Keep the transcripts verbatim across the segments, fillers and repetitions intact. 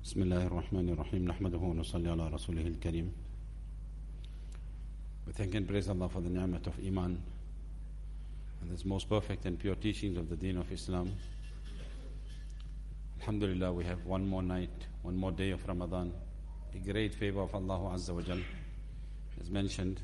بسم الله الرحمن الرحيم نحمده ونصلي على رسوله الكريم. We thank and praise Allah for the ni'mat of Iman and His most perfect and pure teachings of the Deen of Islam. Alhamdulillah, we have one more night, one more day of Ramadan, a great favor of Allah Azza wa Jal. As mentioned,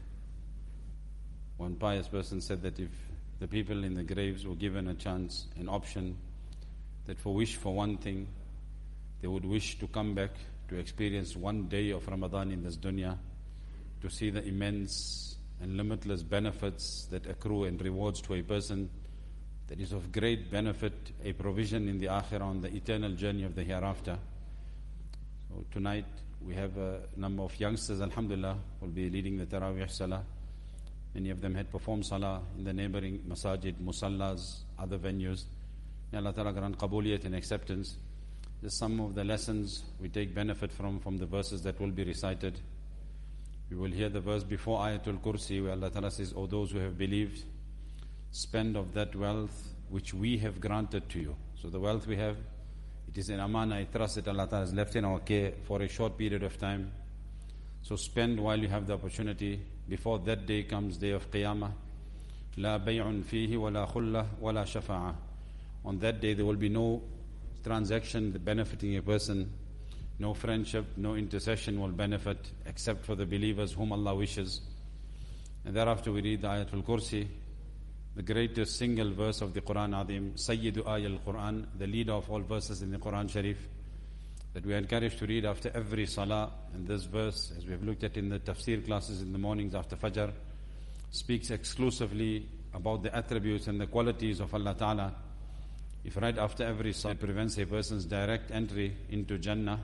one pious person said that if the people in the graves were given a chance, an option, that for wish for one thing, they would wish to come back to experience one day of Ramadan in this dunya, to see the immense and limitless benefits that accrue and rewards to a person that is of great benefit, a provision in the akhirah on the eternal journey of the hereafter. So tonight we have a number of youngsters, alhamdulillah, will be leading the Taraweeh Salah. Many of them had performed Salah in the neighboring masajid, musallas, other venues. May Allah Ta'ala grant qabuliyat and acceptance. Just some of the lessons we take benefit from from the verses that will be recited. We will hear the verse before Ayatul Kursi where Allah Ta'ala says, O those who have believed, spend of that wealth which we have granted to you. So the wealth we have, it is an amana, a trust that Allah Ta'ala has left in our care for a short period of time. So spend while you have the opportunity before that day comes, day of Qiyamah. La bay'un fihi wa la khullah wa la shafa'a. On that day there will be no transaction benefiting a person, no friendship, no intercession will benefit except for the believers whom Allah wishes. And thereafter we read the Ayatul Kursi, the greatest single verse of the Quran Azim, Sayyidu Ayal Quran, the leader of all verses in the Quran Sharif, that we are encouraged to read after every Salah. And this verse, as we have looked at in the tafsir classes in the mornings after Fajr, speaks exclusively about the attributes and the qualities of Allah Ta'ala. If right after every Salah prevents a person's direct entry into Jannah,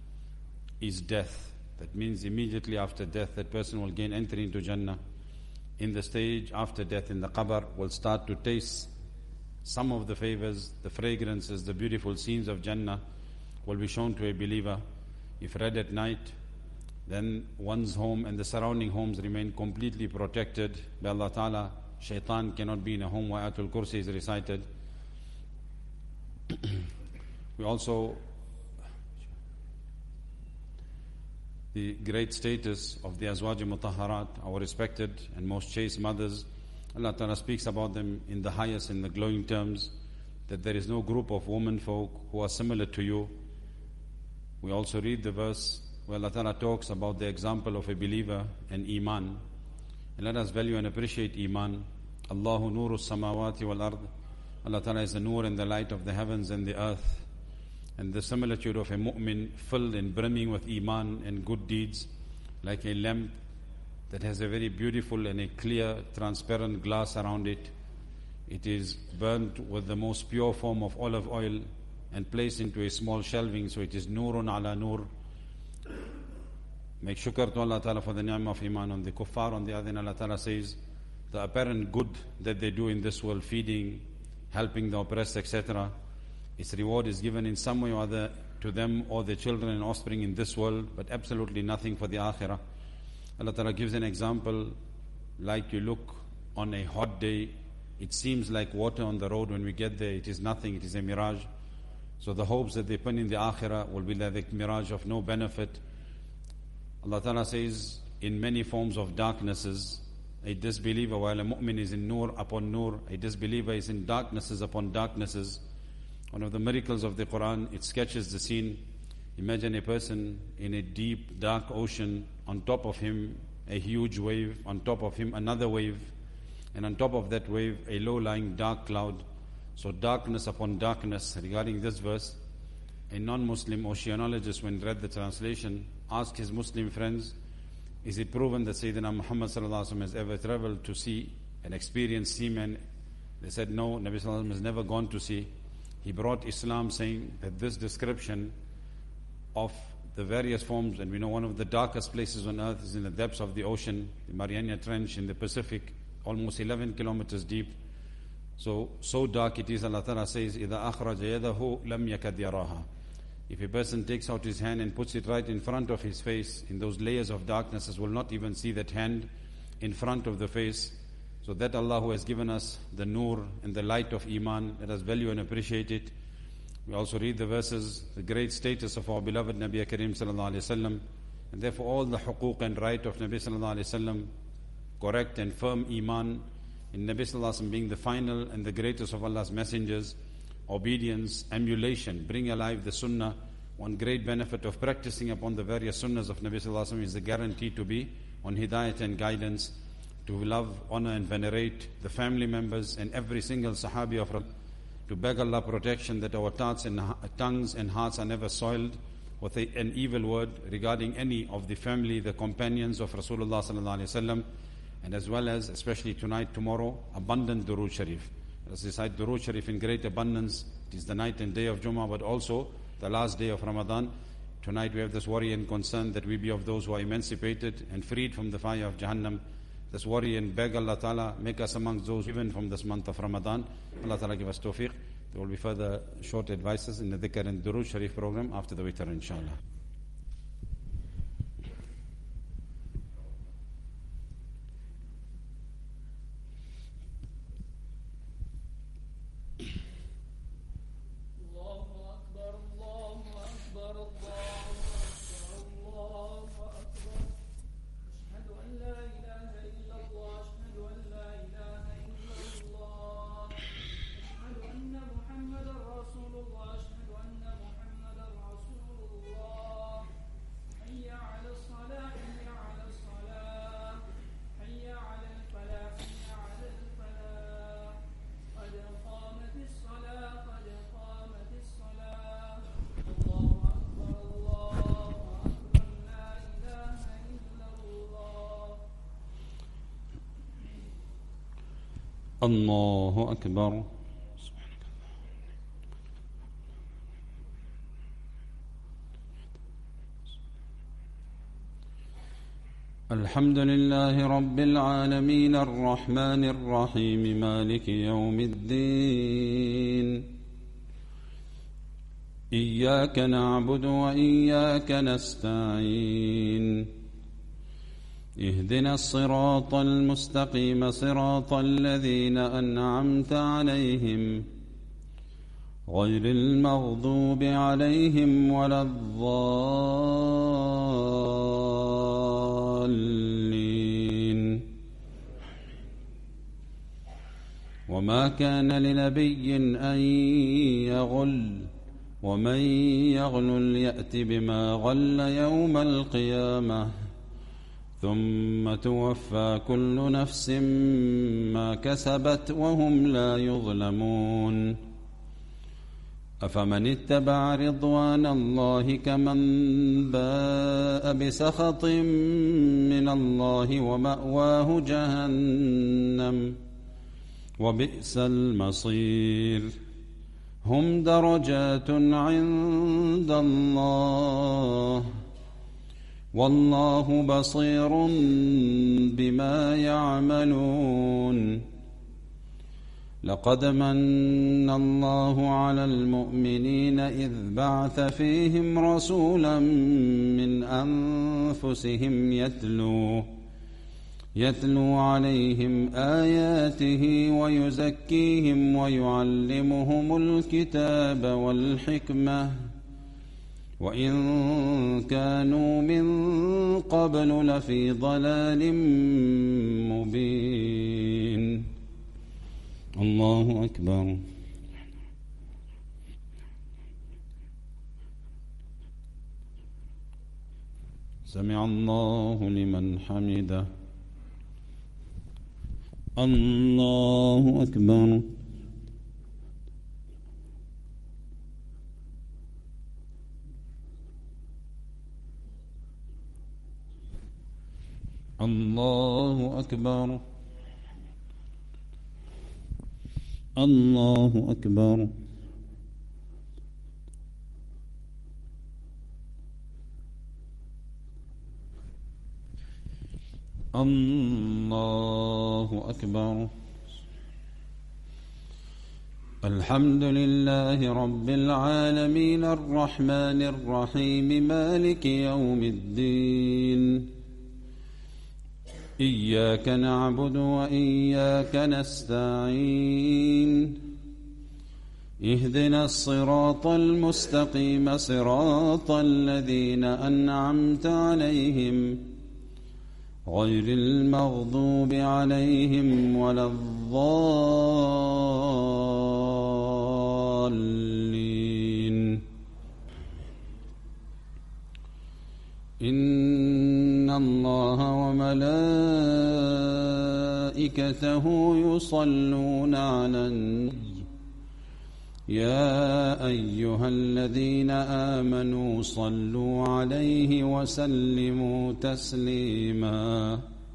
is death. That means immediately after death, that person will gain entry into Jannah. In the stage after death, in the qabr, will start to taste some of the favors, the fragrances, the beautiful scenes of Jannah will be shown to a believer. If read at night, then one's home and the surrounding homes remain completely protected by Allah Ta'ala. Shaitan cannot be in a home where Ayatul Kursi is recited. We also, the great status of the Azwaj Mutahharat, our respected and most chaste mothers, Allah Ta'ala speaks about them in the highest and the glowing terms, that there is no group of women folk who are similar to you. We also read the verse where Allah Ta'ala talks about the example of a believer and Iman. And let us value and appreciate Iman. Allahu nuru samawati wal ard. Allah Ta'ala is the nur and the light of the heavens and the earth. And the similitude of a mu'min filled and brimming with Iman and good deeds, like a lamp that has a very beautiful and a clear, transparent glass around it. It is burnt with the most pure form of olive oil and placed into a small shelving, so it is nurun ala nur. Make shukr to Allah Ta'ala for the ni'mah of Iman. On the kuffar, on the other hand, Allah Ta'ala says, the apparent good that they do in this world, feeding, helping the oppressed, et cetera, its reward is given in some way or other to them or their children and offspring in this world, but absolutely nothing for the akhirah. Allah Ta'ala gives an example, like you look on a hot day, it seems like water on the road. When we get there, it is nothing, it is a mirage. So the hopes that they put in the akhirah will be like a mirage of no benefit. Allah Ta'ala says, in many forms of darknesses, a disbeliever, while a mu'min is in nur upon nur, a disbeliever is in darknesses upon darknesses. One of the miracles of the Quran, it sketches the scene. Imagine a person in a deep, dark ocean, on top of him a huge wave, on top of him another wave, and on top of that wave a low-lying dark cloud. So darkness upon darkness. Regarding this verse, a non-Muslim oceanologist, when read the translation, asked his Muslim friends, is it proven that Sayyidina Muhammad sallallahu alaihi wasallam has ever traveled to sea and experienced seamen? They said, no, Nabi sallallahu alaihi wasallam has never gone to sea. He brought Islam, saying that this description of the various forms, and we know one of the darkest places on earth is in the depths of the ocean, the Mariana Trench in the Pacific, almost eleven kilometers deep. So, so dark it is, Allah Ta'ala says, إِذَا أَخْرَجَ يَدَهُ لَمْ يَكَدْ يَرَاهَا. If a person takes out his hand and puts it right in front of his face, in those layers of darknesses, will not even see that hand in front of the face. So that Allah who has given us the nur and the light of Iman, let us value and appreciate it. We also read the verses, the great status of our beloved Nabi Kareem sallallahu alayhi wasallam, and therefore all the huquq and right of Nabi sallallahu alayhi wasallam, correct and firm iman in Nabi sallallahu alayhi wasallam being the final and the greatest of Allah's messengers, obedience, emulation, bring alive the sunnah. One great benefit of practicing upon the various sunnahs of Nabi sallallahu alayhi wasallam is the guarantee to be on hidayat and guidance, to love, honor and venerate the family members and every single sahabi of Rasul, to beg Allah protection that our tongues and, tongues and hearts are never soiled with a, an evil word regarding any of the family, the companions of Rasulullah sallallahu alaihi wasallam, and as well as, especially tonight, tomorrow, abundant durood sharif. As we recite durood sharif in great abundance. It is the night and day of Jummah, but also the last day of Ramadan. Tonight we have this worry and concern that we be of those who are emancipated and freed from the fire of Jahannam. This worry and beg Allah Ta'ala, make us amongst those given from this month of Ramadan. Allah Ta'ala give us tawfiq. There will be further short advices in the Dhikr and Durood Sharif program after the witr, inshallah. الله أكبر. الحمد لله رب العالمين الرحمن الرحيم مالك يوم الدين إياك نعبد وإياك نستعين اهدنا الصراط المستقيم صراط الذين أنعمت عليهم غير المغضوب عليهم ولا الضالين. وما كان لنبي أن يغل ومن يغل يأت بما غل يوم القيامة ثم توفى كل نفس ما كسبت وهم لا يظلمون. أفمن اتبع رضوان الله كمن باء بسخط من الله ومأواه جهنم وبئس المصير. هم درجات عند الله والله بصير بما يعملون. لقد من الله على المؤمنين إذ بعث فيهم رسولا من أنفسهم يتلو يتلو عليهم آياته ويزكيهم ويعلمهم الكتاب والحكمة وإن كانوا من قبل لفي ضلال مبين. الله أكبر. سمع الله لمن حمده. الله أكبر. الله أكبر. الله أكبر. الله أكبر. الحمد لله رب العالمين الرحمن الرحيم مالك يوم الدين إياك نعبد وإياك نستعين اهدنا الصراط المستقيم صراط الذين أنعمت عليهم غير المغضوب عليهم ولا الضالين. إن الله وملائكته يصلون على النبي يا أيها الذين آمنوا صلوا عليه وسلموا تسليما.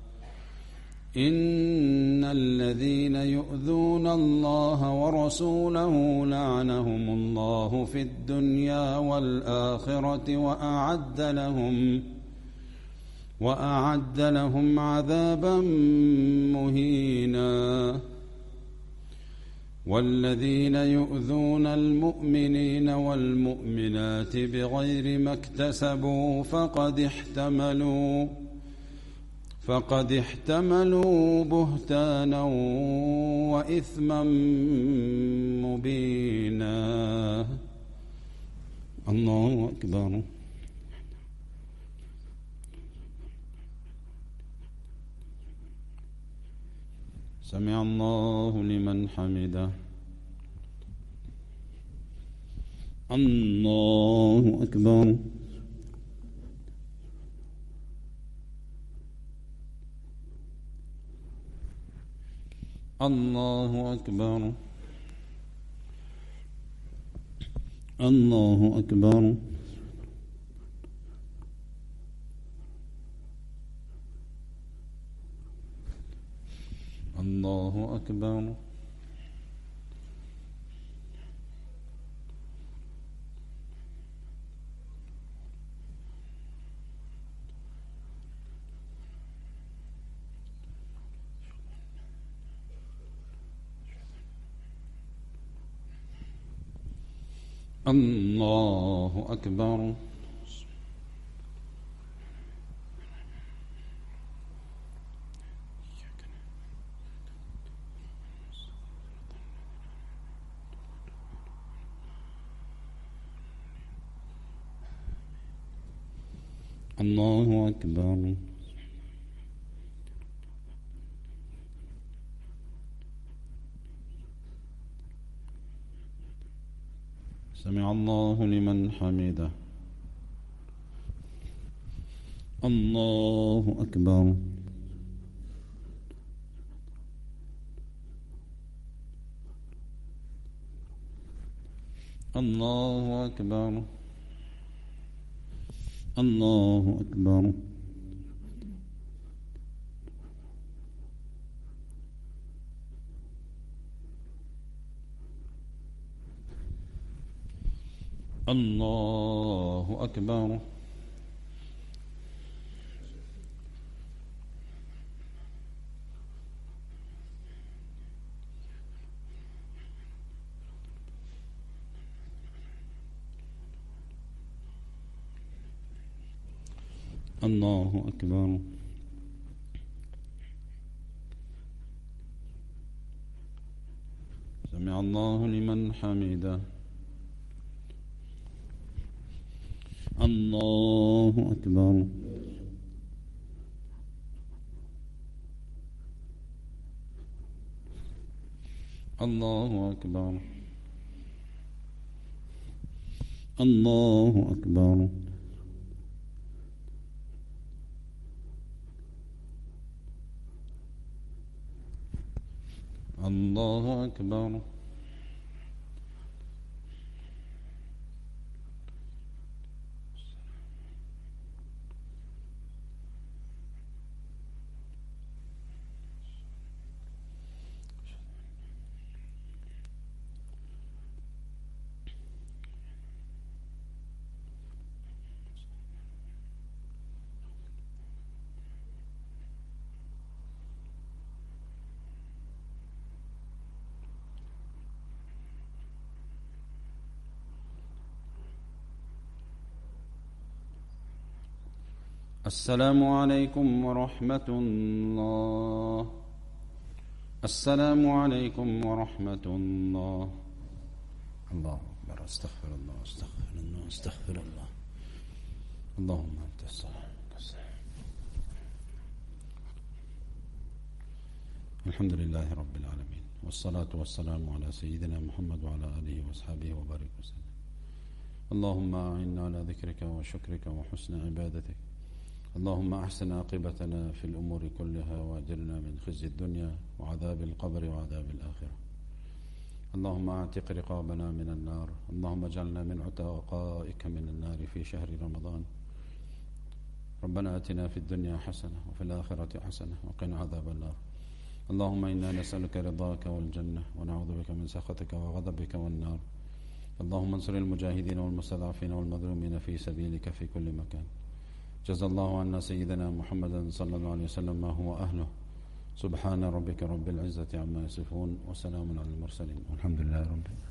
إن الذين يؤذون الله ورسوله لعنهم الله في الدنيا والآخرة وأعد لهم وأعد لهم عذابا مهينا. والذين يؤذون المؤمنين والمؤمنات بغير ما اكتسبوا فقد احتملوا فقد احتملوا بهتانا وإثما مبينا. الله أكبر. سمع الله لمن حمده. الله أكبر. الله أكبر. الله أكبر. الله أكبر. الله أكبر. الله أكبر. سمع الله لمن حمده. الله أكبر. الله أكبر. الله أكبر. الله أكبر. الله أكبر. سمع الله لمن حمده. الله أكبر. الله أكبر. الله أكبر. الله أكبر. السلام عليكم ورحمة الله. السلام عليكم ورحمة الله. الله أكبر. استغفر الله استغفر الله استغفر الله. اللهم أنت السلام. الحمد لله رب العالمين، والصلاة والسلام على سيدنا محمد وعلى آله وأصحابه وبارك وسلم. اللهم أعنا على ذكرك وشكرك وحسن عبادتك. اللهم أحسن عاقبتنا في الأمور كلها، وأجرنا من خزي الدنيا وعذاب القبر وعذاب الآخرة. اللهم أعتق رقابنا من النار. اللهم اجعلنا من عتقائك من النار في شهر رمضان. ربنا آتنا في الدنيا حسنة وفي الآخرة حسنة وقنا عذاب النار. اللهم إنا نسألك رضاك والجنة، ونعوذ بك من سخطك وغضبك والنار. اللهم انصر المجاهدين والمستضعفين والمظلومين في سبيلك في كل مكان. جزا الله عنا سيدنا محمدا صلى الله عليه وسلم ما هو أهله. سبحان ربك رب العزة عما يصفون، وسلام على المرسلين، والحمد لله رب العالمين.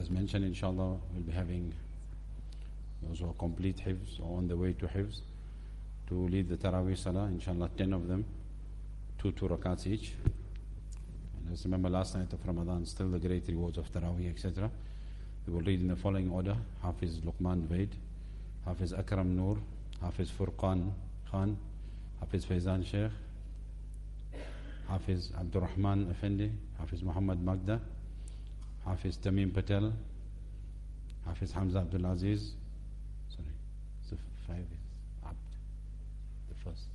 as mentioned, inshallah, we'll be having those who are complete hifz or on the way to hifz to lead the Taraweeh Salah, inshallah, ten of them, two, two rakats each. And let's remember last night of Ramadan, still the great rewards of Taraweeh, et cetera. We will read in the following order: Hafiz Luqman Vaid, Hafiz Akram Noor, Hafiz Furqan Khan, Hafiz Faizan Sheikh, Hafiz Abdul Rahman Effendi, Hafiz Muhammad Magda, Hafiz Tamim Patel, Hafiz Hamza Abdul Aziz. Sorry, so five is Abd, the first.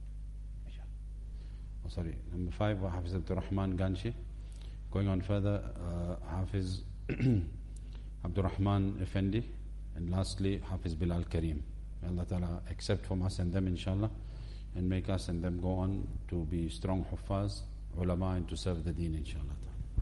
Oh, sorry, number five, Hafiz Abdul Rahman Ganshi. Going on further, uh, Hafiz Abdul Rahman Effendi, and lastly, Hafiz Bilal Kareem. May Allah Ta'ala accept from us and them, inshallah, and make us and them go on to be strong huffaz, ulama, and to serve the deen, inshallah.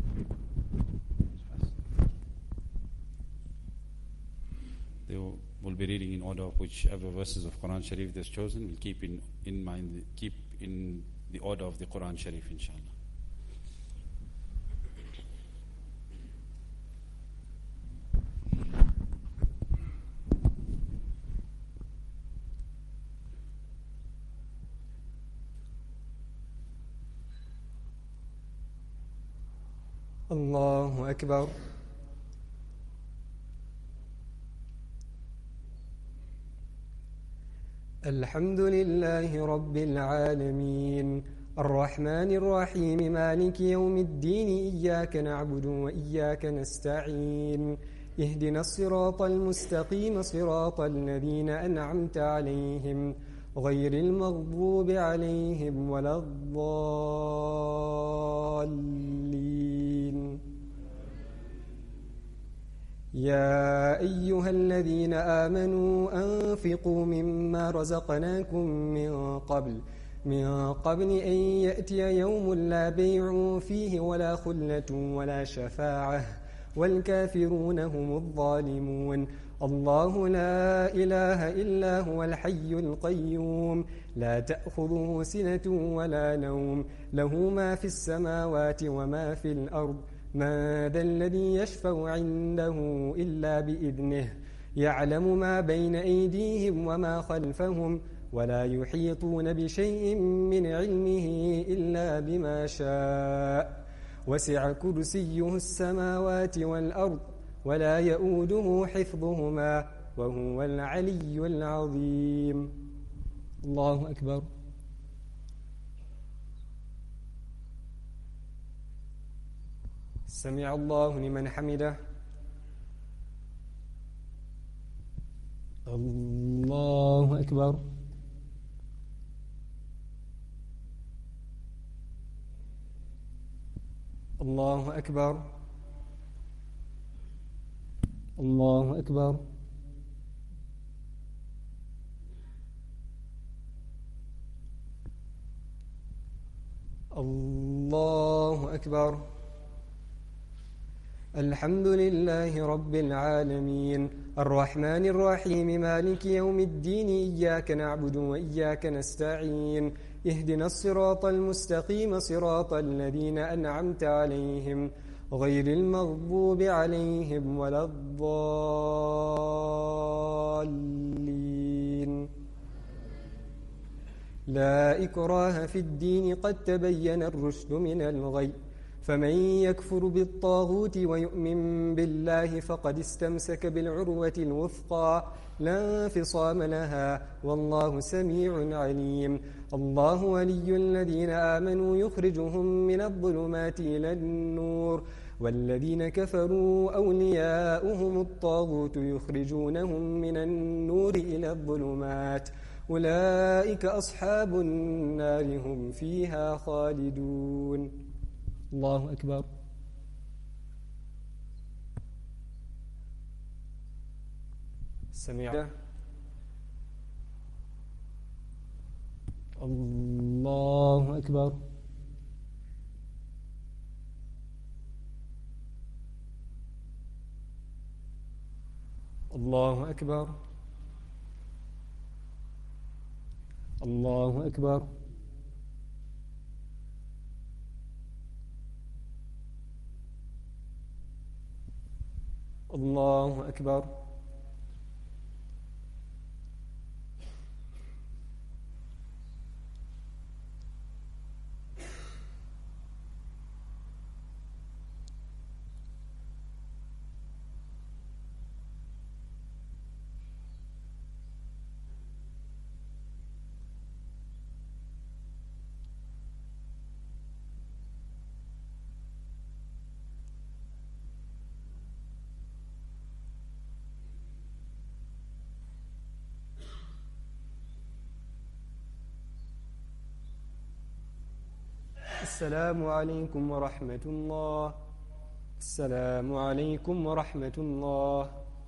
They will, will be reading in order of whichever verses of Quran Sharif they've chosen. We'll keep in, in mind, keep in the order of the Quran Sharif, inshallah. الله أكبر. الحمد لله رب العالمين الرحمن الرحيم مالك يوم الدين إياك نعبد وإياك نستعين اهدنا الصراط المستقيم صراط الذين أنعمت عليهم غير المغضوب عليهم ولا الضالين. يا أيها الذين آمنوا أنفقوا مما رزقناكم من قبل من قبل أن يأتي يوم لا بيع فيه ولا خلة ولا شفاعة والكافرون هم الظالمون. الله لا إله إلا هو الحي القيوم لا تأخذه سنة ولا نوم له ما في السماوات وما في الأرض ما ذا الذي يشفع عنده إلا بإذنه يعلم ما بين أيديهم وما خلفهم ولا يحيطون بشيء من علمه إلا بما شاء وسع كرسيه السماوات والأرض ولا يؤوده حفظهما وهو العلي العظيم. الله أكبر. سمع الله لمن حمده. الله أكبر. الله أكبر. الله أكبر. الله أكبر. الحمد لله رب العالمين الرحمن الرحيم مالك يوم الدين إياك نعبد وإياك نستعين اهدنا الصراط المستقيم صراط الذين أنعمت عليهم غير المغضوب عليهم ولا الضالين. لا إكراه في الدين قد تبين الرشد من الغي فمن يكفر بالطاغوت ويؤمن بالله فقد استمسك بالعروة الوثقى لا انفصام لها والله سميع عليم. الله ولي الذين آمنوا يخرجهم من الظلمات إلى النور والذين كفروا أولياؤهم الطاغوت يخرجونهم من النور إلى الظلمات أولئك أصحاب النار هم فيها خالدون. الله أكبر. سمع. الله أكبر. الله أكبر. الله أكبر. الله أكبر. السلام عليكم ورحمة الله. السلام عليكم ورحمة الله.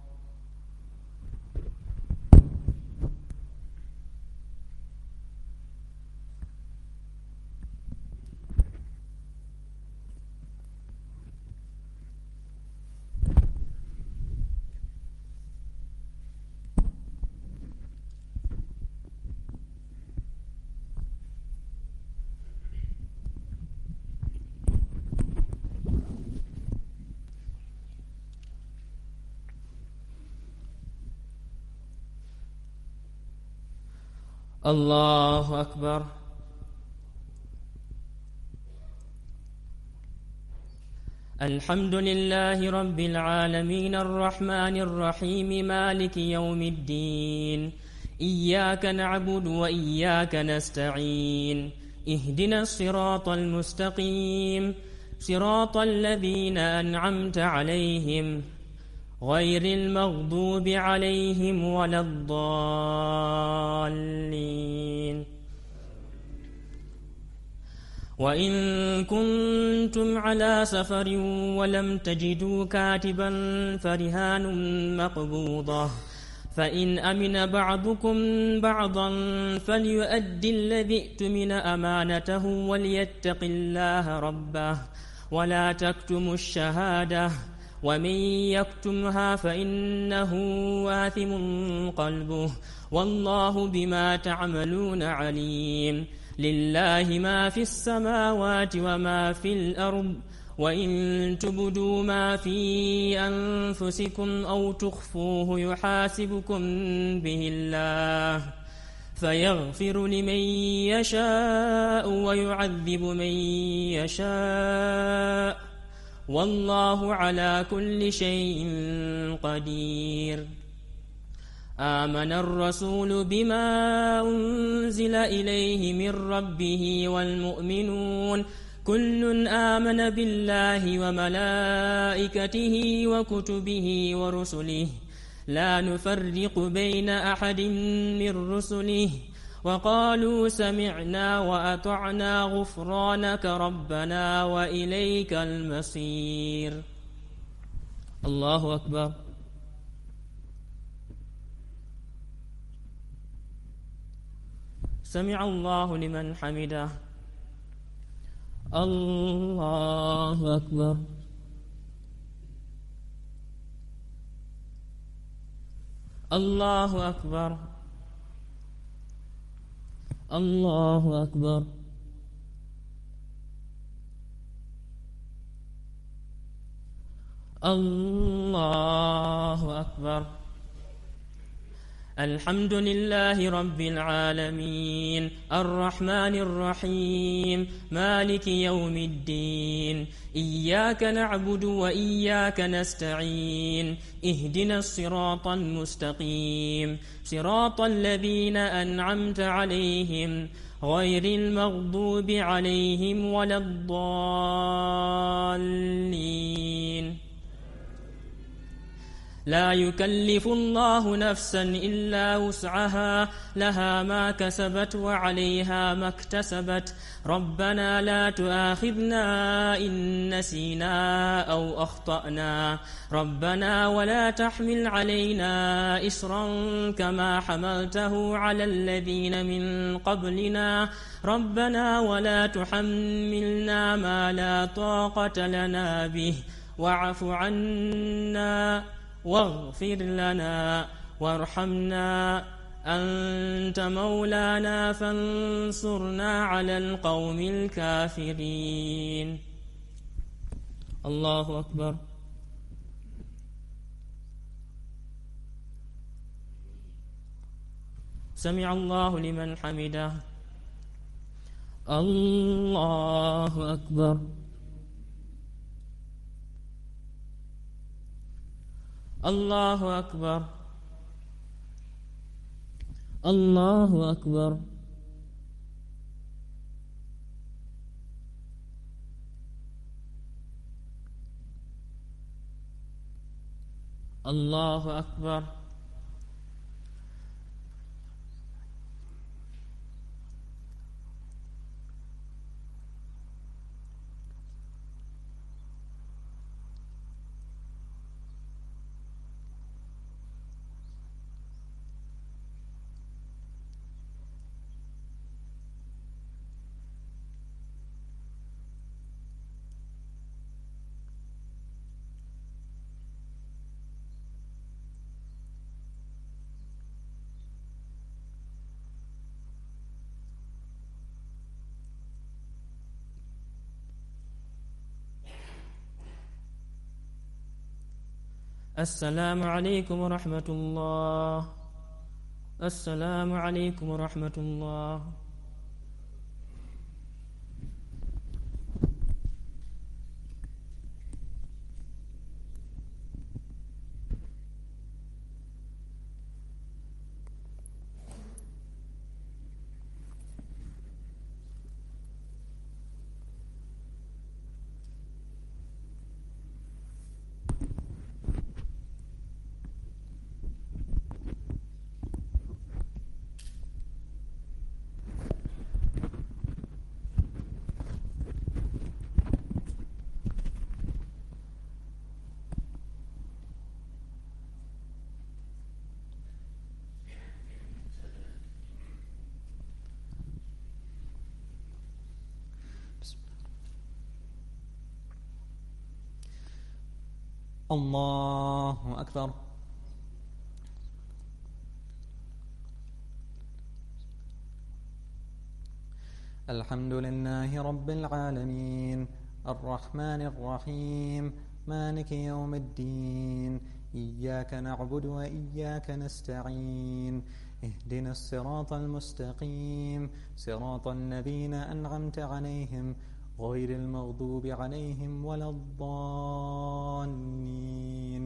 الله أكبر. الحمد لله رب العالمين الرحمن الرحيم مالك يوم الدين. إياك نعبد وإياك نستعين. اهدنا الصراط المستقيم صراط الذين أنعمت عليهم غير المغضوب عليهم ولا الضالين. وإن كنتم على سفر ولم تجدوا كاتبا فرهان مقبوضة، فإن أمن بعضكم بعضا فليؤدي الذي ائتمن أمانته وليتق الله ربه ولا تكتموا الشهادة ومن يكتمها فإنه آثم قلبه والله بما تعملون عليم. لله ما في السماوات وما في الأرض، وإن تبدوا ما في أنفسكم أو تخفوه يحاسبكم به الله فيغفر لمن يشاء ويعذب من يشاء والله على كل شيء قدير. آمن الرسول بما أنزل إليه من ربه والمؤمنون كل آمن بالله وملائكته وكتبه ورسله لا نفرق بين أحد من رسله وقالوا سمعنا وأطعنا غفرانك ربنا وإليك المصير. الله أكبر. سمع الله لمن حمده. الله أكبر. الله أكبر. الله أكبر. الله أكبر. الحمد لله رب العالمين الرحمن الرحيم مالك يوم الدين. إياك نعبد وإياك نستعين. اهدنا الصراط المستقيم صراط الذين أنعمت عليهم غير المغضوب عليهم ولا الضالين. لا يكلف الله نفسا إلا وسعها لها ما كسبت وعليها ما اكتسبت. ربنا لا تؤاخذنا إن نسينا أو أخطأنا. ربنا ولا تحمل علينا إصرا كما حملته على الذين من قبلنا. ربنا ولا تحملنا ما لا طاقة لنا به واعف عنا واغفر لنا وارحمنا أنت مولانا فانصرنا على القوم الكافرين. الله أكبر. سمع الله لمن حمده. الله أكبر. الله أكبر. الله أكبر. الله أكبر. السلام عليكم ورحمة الله. السلام عليكم ورحمة الله. الله أكبر. الحمد لله رب العالمين الرحمن الرحيم مالك يوم الدين إياك نعبد وإياك نستعين اهدنا الصراط المستقيم صراط الذين أنعمت عليهم غير المغضوب عليهم ولا الضالين.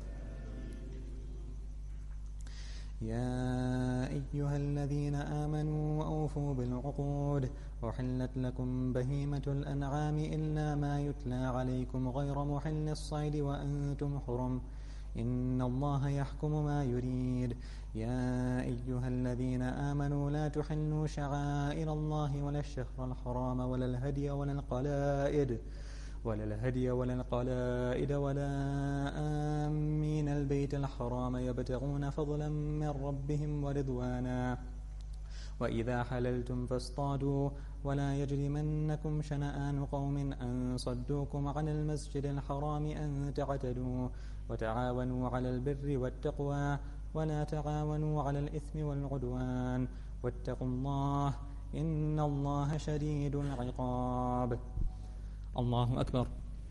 يا أيها الذين آمنوا أوفوا بالعقود أحلت لكم بهيمة الأنعام إلا ما يتلى عليكم غير محل الصيد وأنتم حرم إن الله يحكم ما يريد. يا أيها الذين آمنوا لا تحلوا شعائر الله ولا الشهر الحرام ولا الهدي ولا القلائد ولا الهدي ولا القلائد ولا آمين البيت الحرام يبتغون فضلا من ربهم ورضوانا وإذا حللتم فاصطادوا ولا يجرمنكم شنآن قوم أن صدوكم عن المسجد الحرام أن تعتدوا وتعاونوا على البر والتقوى ولا تعاونوا على الإثم والعدوان واتقوا الله إن الله شديد العقاب. الله أكبر.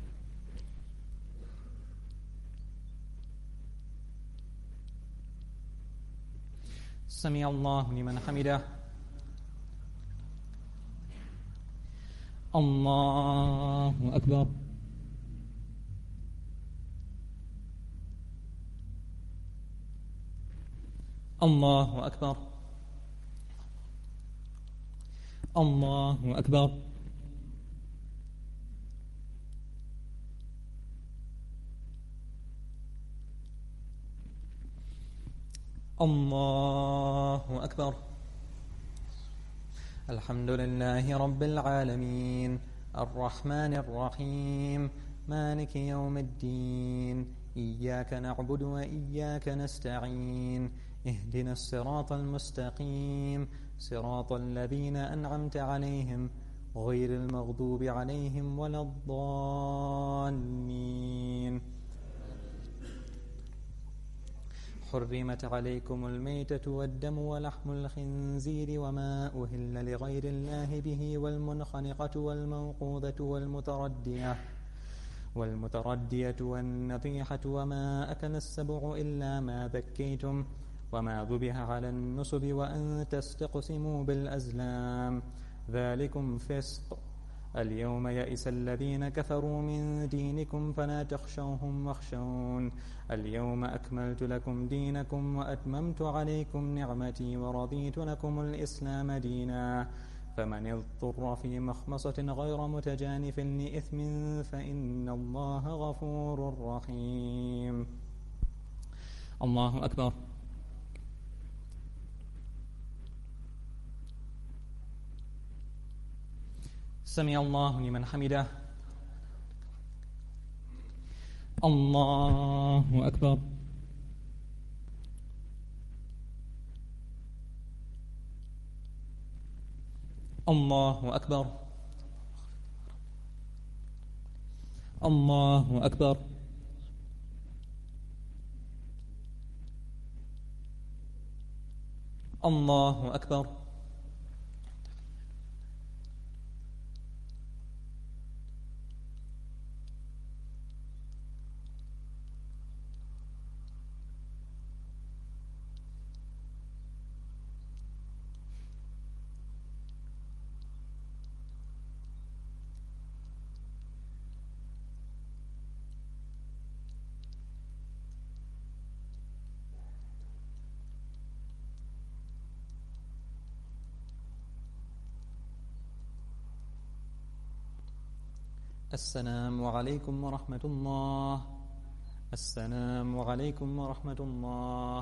سمع الله لمن حمده. الله أكبر. الله أكبر. الله أكبر. الله أكبر. الحمد لله رب العالمين الرحمن الرحيم مالك يوم الدين إياك نعبد وإياك نستعين اهدنا الصراط المستقيم صراط الذين أنعمت عليهم غير المغضوب عليهم ولا الضالين. حرمت عليكم الميتة والدم ولحم الخنزير وما أهل لغير الله به والمنخنقة والموقوذة والمتردية والمتردية والنطيحة وما أكل السبع إلا ما ذكيتم وما ذبح على النصب وأن تستقسموا بالأزلام ذلكم فسق. اليوم يئس الذين كفروا من دينكم فلا تخشوهم واخشون. اليوم أكملت لكم دينكم وأتممت عليكم نعمتي ورضيت لكم الإسلام دينا. فمن اضطر في مخمصة غير متجانف لإثم فإن الله غفور رحيم. الله أكبر. سمع الله لمن حمده. الله أكبر. الله أكبر. الله أكبر. الله أكبر. السلام عليكم ورحمة الله. السلام عليكم ورحمة الله.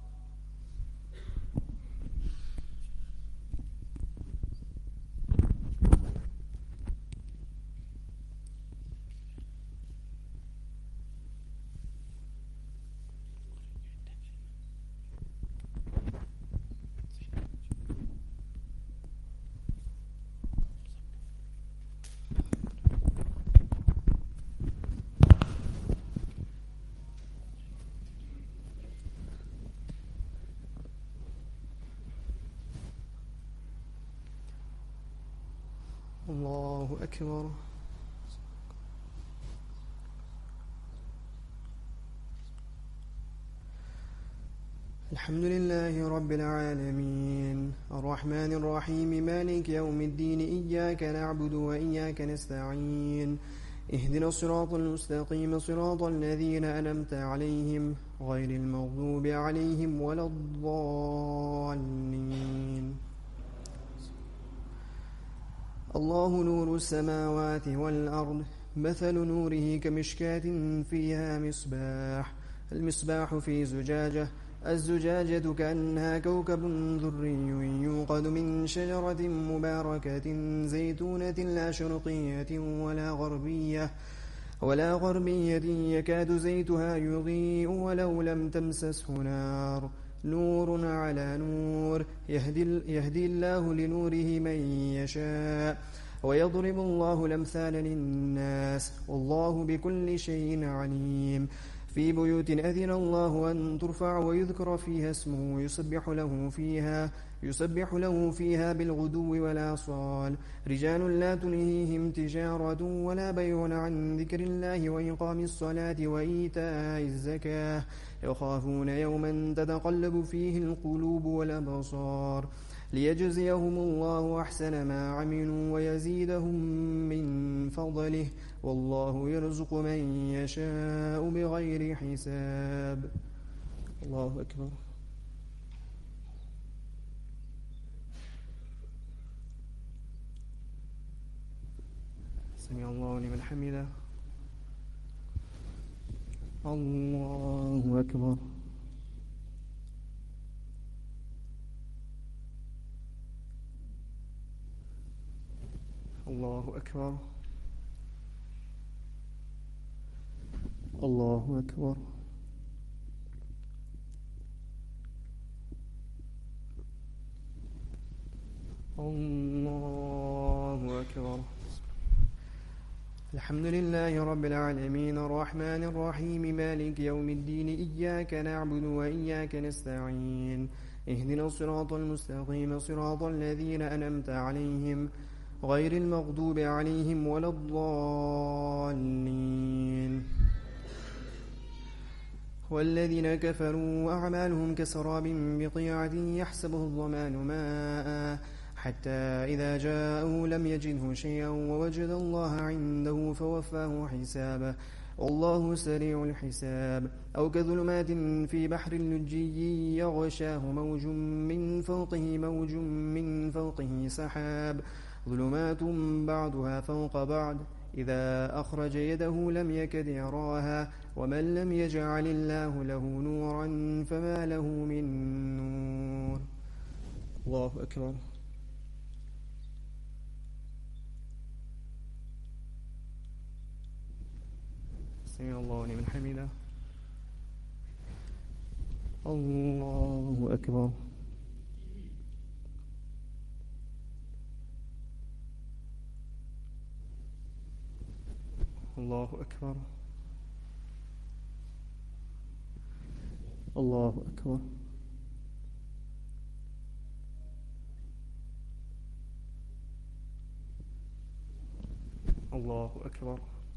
الله أكبر. الحمد لله رب العالمين الرحمن الرحيم مالك يوم الدين إياك نعبد وإياك نستعين اهدنا الصراط المستقيم صراط الذين أنعمت عليهم غير المغضوب عليهم ولا الضالين. الله نور السماوات والأرض مثل نوره كمشكاة فيها مصباح المصباح في زجاجة الزجاجة كأنها كوكب دري يوقد من شجرة مباركة زيتونة لا شرقية ولا غربية ولا غربية يكاد زيتها يضيء ولو لم تمسسه نار نور على نور يهدي, يهدي الله لنوره من يشاء ويضرب الله الأمثال للناس والله بكل شيء عليم. في بيوت أذن الله أن ترفع ويذكر فيها اسمه يسبح له فيها يسبح له فيها بالغدو والآصال رجال لا تلهيهم تجارة ولا بيع عن ذكر الله وإقام الصلاة وإيتاء الزكاة يخافون يوما تتقلب فيه القلوب والأبصار ليجزيهم الله أحسن ما عملوا ويزيدهم من فضله والله يرزق من يشاء بغير حساب. الله أكبر. سمع الله لمن حمده. الله أكبر. الله أكبر. الله أكبر. الله أكبر. الحمد لله رب العالمين الرحمن الرحيم مالك يوم الدين إياك نعبد وإياك نستعين اهدنا الصراط المستقيم صراط الذين أنعمت عليهم غير المغضوب عليهم ولا الضالين. والذين كفروا أعمالهم كسراب بقيعة يحسبه الظمآن ماء حتى إذا جاءه لم يجده شيئا ووجد الله عنده فوفاه حسابه والله سريع الحساب. أو كظلمات في بحر لجي يغشاه موج من فوقه موج من فوقه سحاب ظلمات بعضها فوق بعض إذا أخرج يده لم يكد يراها ومن لم يجعل الله له نورا فما له من نور. الله أكبر. سمع الله لمن حمده. الله أكبر. الله أكبر. الله أكبر. الله أكبر.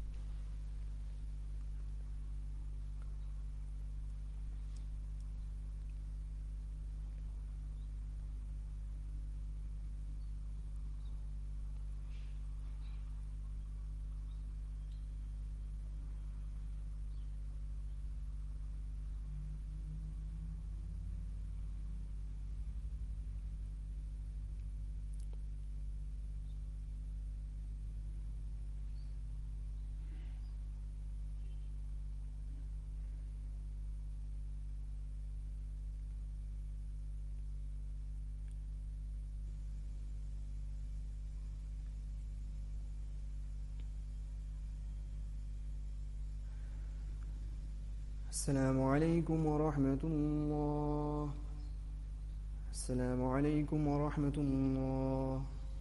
السلام عليكم ورحمة الله. السلام عليكم ورحمة الله.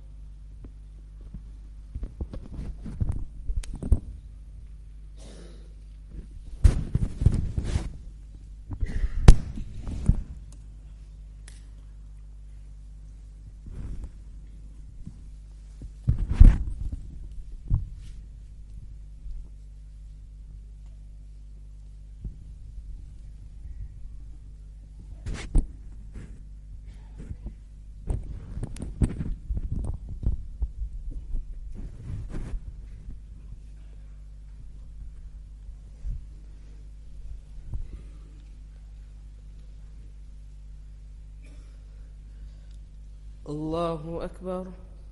الله أكبر.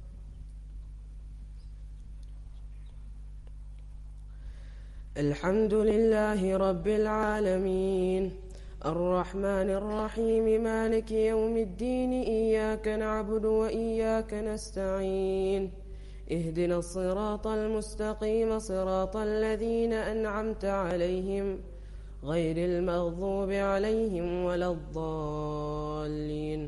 الحمد لله رب العالمين الرحمن الرحيم مالك يوم الدين إياك نعبد وإياك نستعين اهدنا الصراط المستقيم صراط الذين أنعمت عليهم غير المغضوب عليهم ولا الضالين.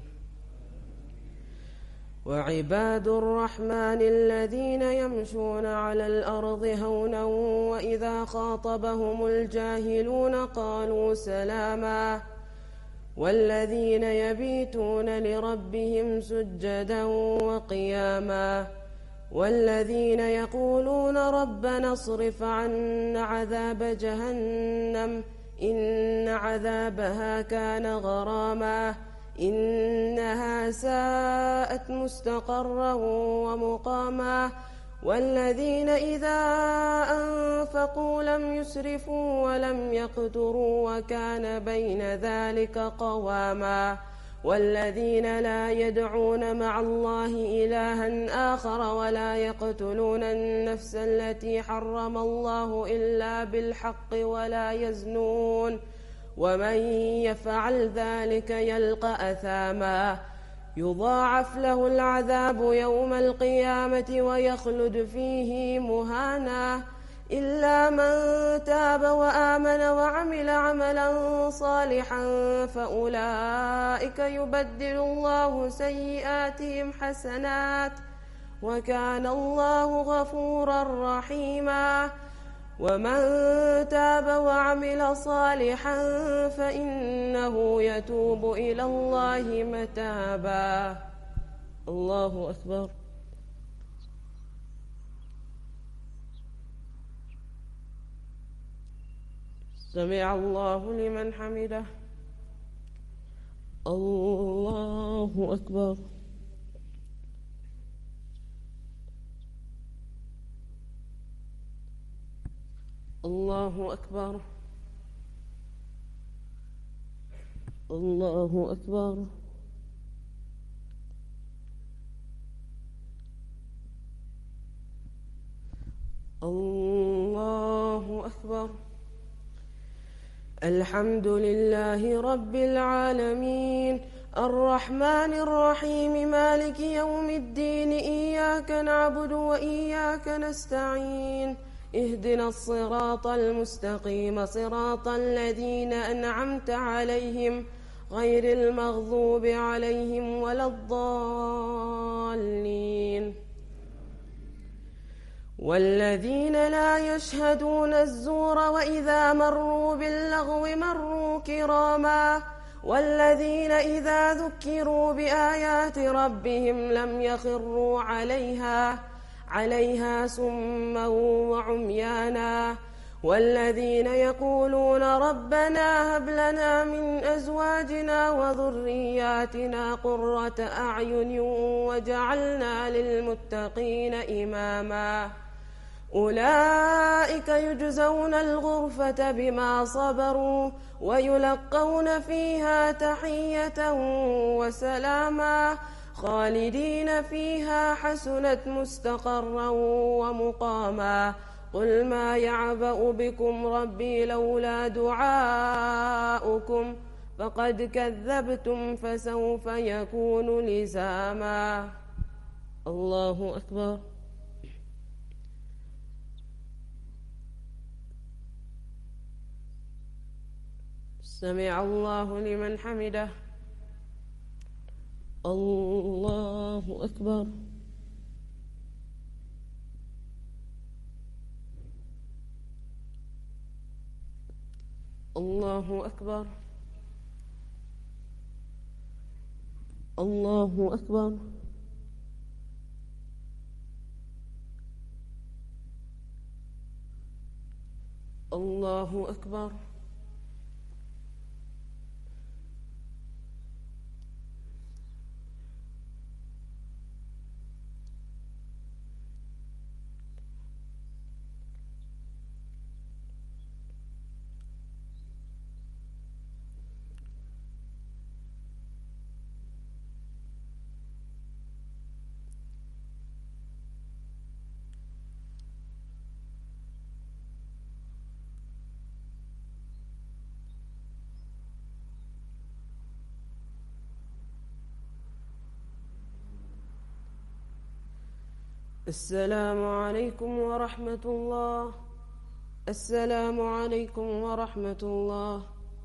وعباد الرحمن الذين يمشون على الأرض هونا وإذا خاطبهم الجاهلون قالوا سلاما والذين يبيتون لربهم سجدا وقياما والذين يقولون ربنا اصرف عنا عذاب جهنم إن عذابها كان غراما إنها ساءت مستقرا ومقاما والذين إذا أنفقوا لم يسرفوا ولم يقتروا وكان بين ذلك قواما والذين لا يدعون مع الله إلها آخر ولا يقتلون النفس التي حرم الله إلا بالحق ولا يزنون ومن يفعل ذلك يلقى أثاما يضاعف له العذاب يوم القيامة ويخلد فيه مهانا إلا من تاب وآمن وعمل عملا صالحا فأولئك يبدل الله سيئاتهم حسنات وكان الله غفورا رحيما ومن تاب وعمل صالحا فإنه يتوب إلى الله متابا. الله أكبر. سمع الله لمن حمده. الله أكبر. الله أكبر. الله أكبر. الله أكبر. الحمد لله رب العالمين الرحمن الرحيم مالك يوم الدين إياك نعبد وإياك نستعين اهدنا الصراط المستقيم صراط الذين أنعمت عليهم غير المغضوب عليهم ولا الضالين والذين لا يشهدون الزور وإذا مروا باللغو مروا كراما والذين إذا ذكروا بآيات ربهم لم يخروا عليها عليها سما وعميانا والذين يقولون ربنا هب لنا من أزواجنا وذرياتنا قرة أعين وجعلنا للمتقين إماما أولئك يجزون الغرفة بما صبروا ويلقون فيها تحية وسلاما خالدين فيها حسنت مستقرا ومقاما قل ما يعبأ بكم ربي لولا دعاؤكم فقد كذبتم فسوف يكون لزاما. الله أكبر. سمع الله لمن حمده. الله أكبر. الله أكبر. الله أكبر. الله أكبر. السلام عليكم ورحمة الله. السلام عليكم ورحمة الله.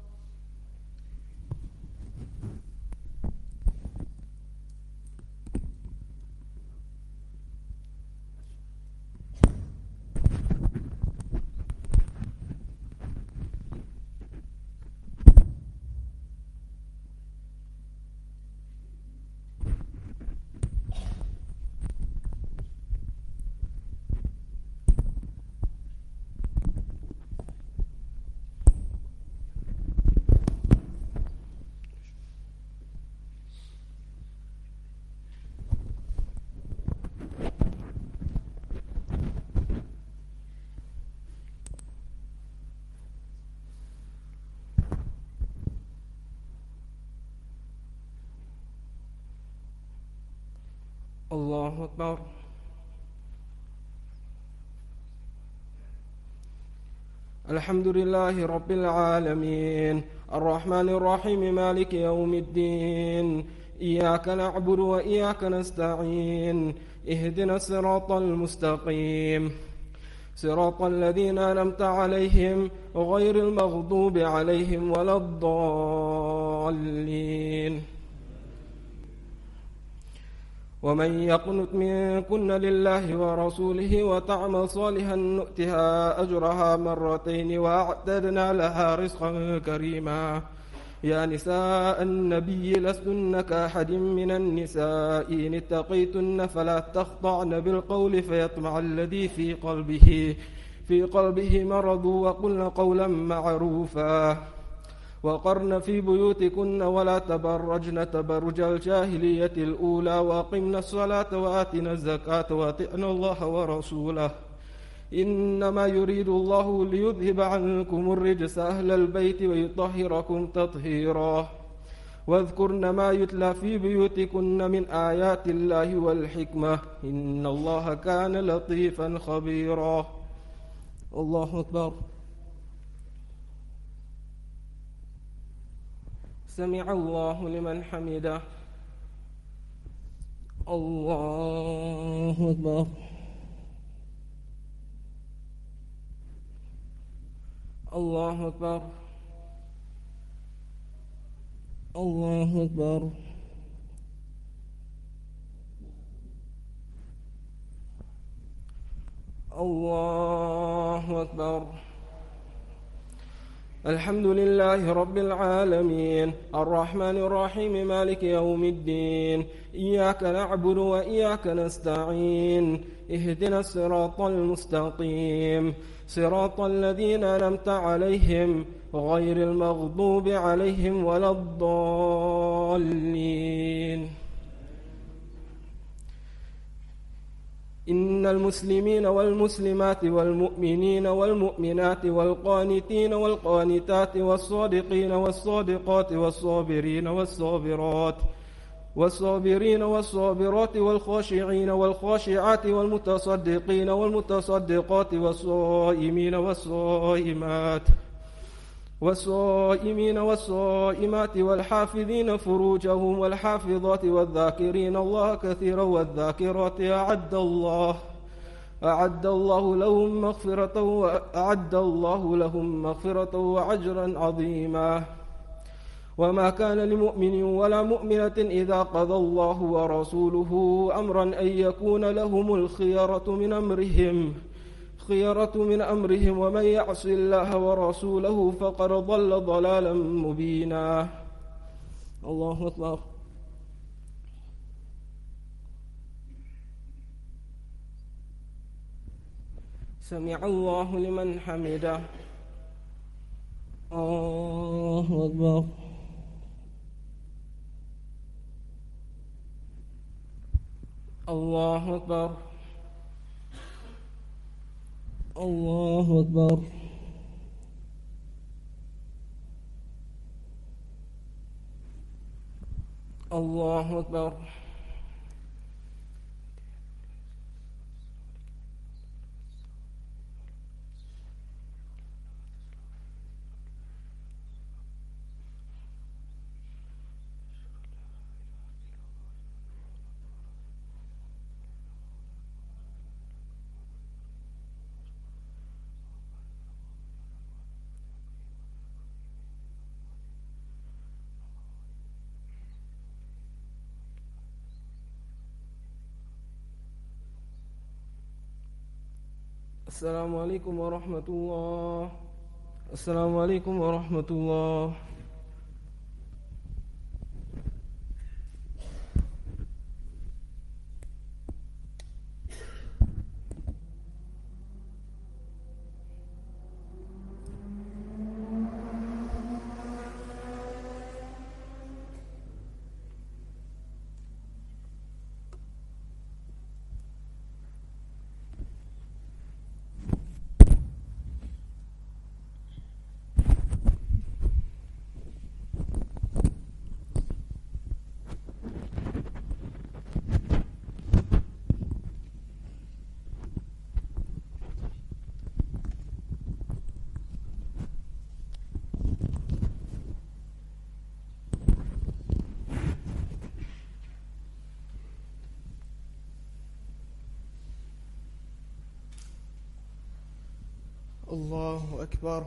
الله أكبر. الحمد لله رب العالمين الرحمن الرحيم مالك يوم الدين إياك نعبد وإياك نستعين اهدنا الصراط المستقيم صراط الذين أنعمت عليهم غير المغضوب عليهم ولا الضالين. ومن يقنت منكن لله ورسوله وتعمل صالحا نؤتها أجرها مرتين وأعتدنا لها رزقا كريما. يا نساء النبي لستن كأحد من النساء إن اتقيتن فلا تخضعن بالقول فيطمع الذي في قلبه في قلبه مرض وقلن قولا معروفا وقرن في بيوتكن ولا تبرجن تبرج الجاهلية الأولى وأقمن الصلاة وآتنا الزكاة وأطعنا الله ورسوله إنما يريد الله ليذهب عنكم الرجس أهل البيت ويطهركم تطهيرا واذكرن ما يتلى في بيوتكن من آيات الله والحكمة إن الله كان لطيفا خبيرا. الله أكبر. سمع الله لمن حمده. الله أكبر. الله أكبر. الله أكبر. الله أكبر. الحمد لله رب العالمين الرحمن الرحيم مالك يوم الدين إياك نعبد وإياك نستعين اهدنا الصراط المستقيم صراط الذين أنعمت عليهم غير المغضوب عليهم ولا الضالين. إن المسلمين والمسلمات والمؤمنين والمؤمنات والقانتين والقانتات والصادقين والصادقات والصابرين والصابرات والصابرين والصابرات والخاشعين والخاشعات والمتصدقين والمتصدقات والصائمين والصائمات والصائمين والصائمات والحافظين فروجهم والحافظات والذاكرين الله كثيرا والذاكرات أعد الله أعد الله لهم مغفرة وأعد الله لهم مغفرة وأجرا عظيما. وما كان لمؤمن ولا مؤمنة إذا قضى الله ورسوله أمرا أن يكون لهم الخيرة من أمرهم خيرة من أمرهم ومن يعص الله ورسوله فقد ضل ضلالا مبينا. الله أكبر. سمع الله لمن حمده. الله أكبر. الله أكبر. الله أكبر. الله أكبر. السلام عليكم ورحمة الله. السلام عليكم ورحمة الله. الله أكبر.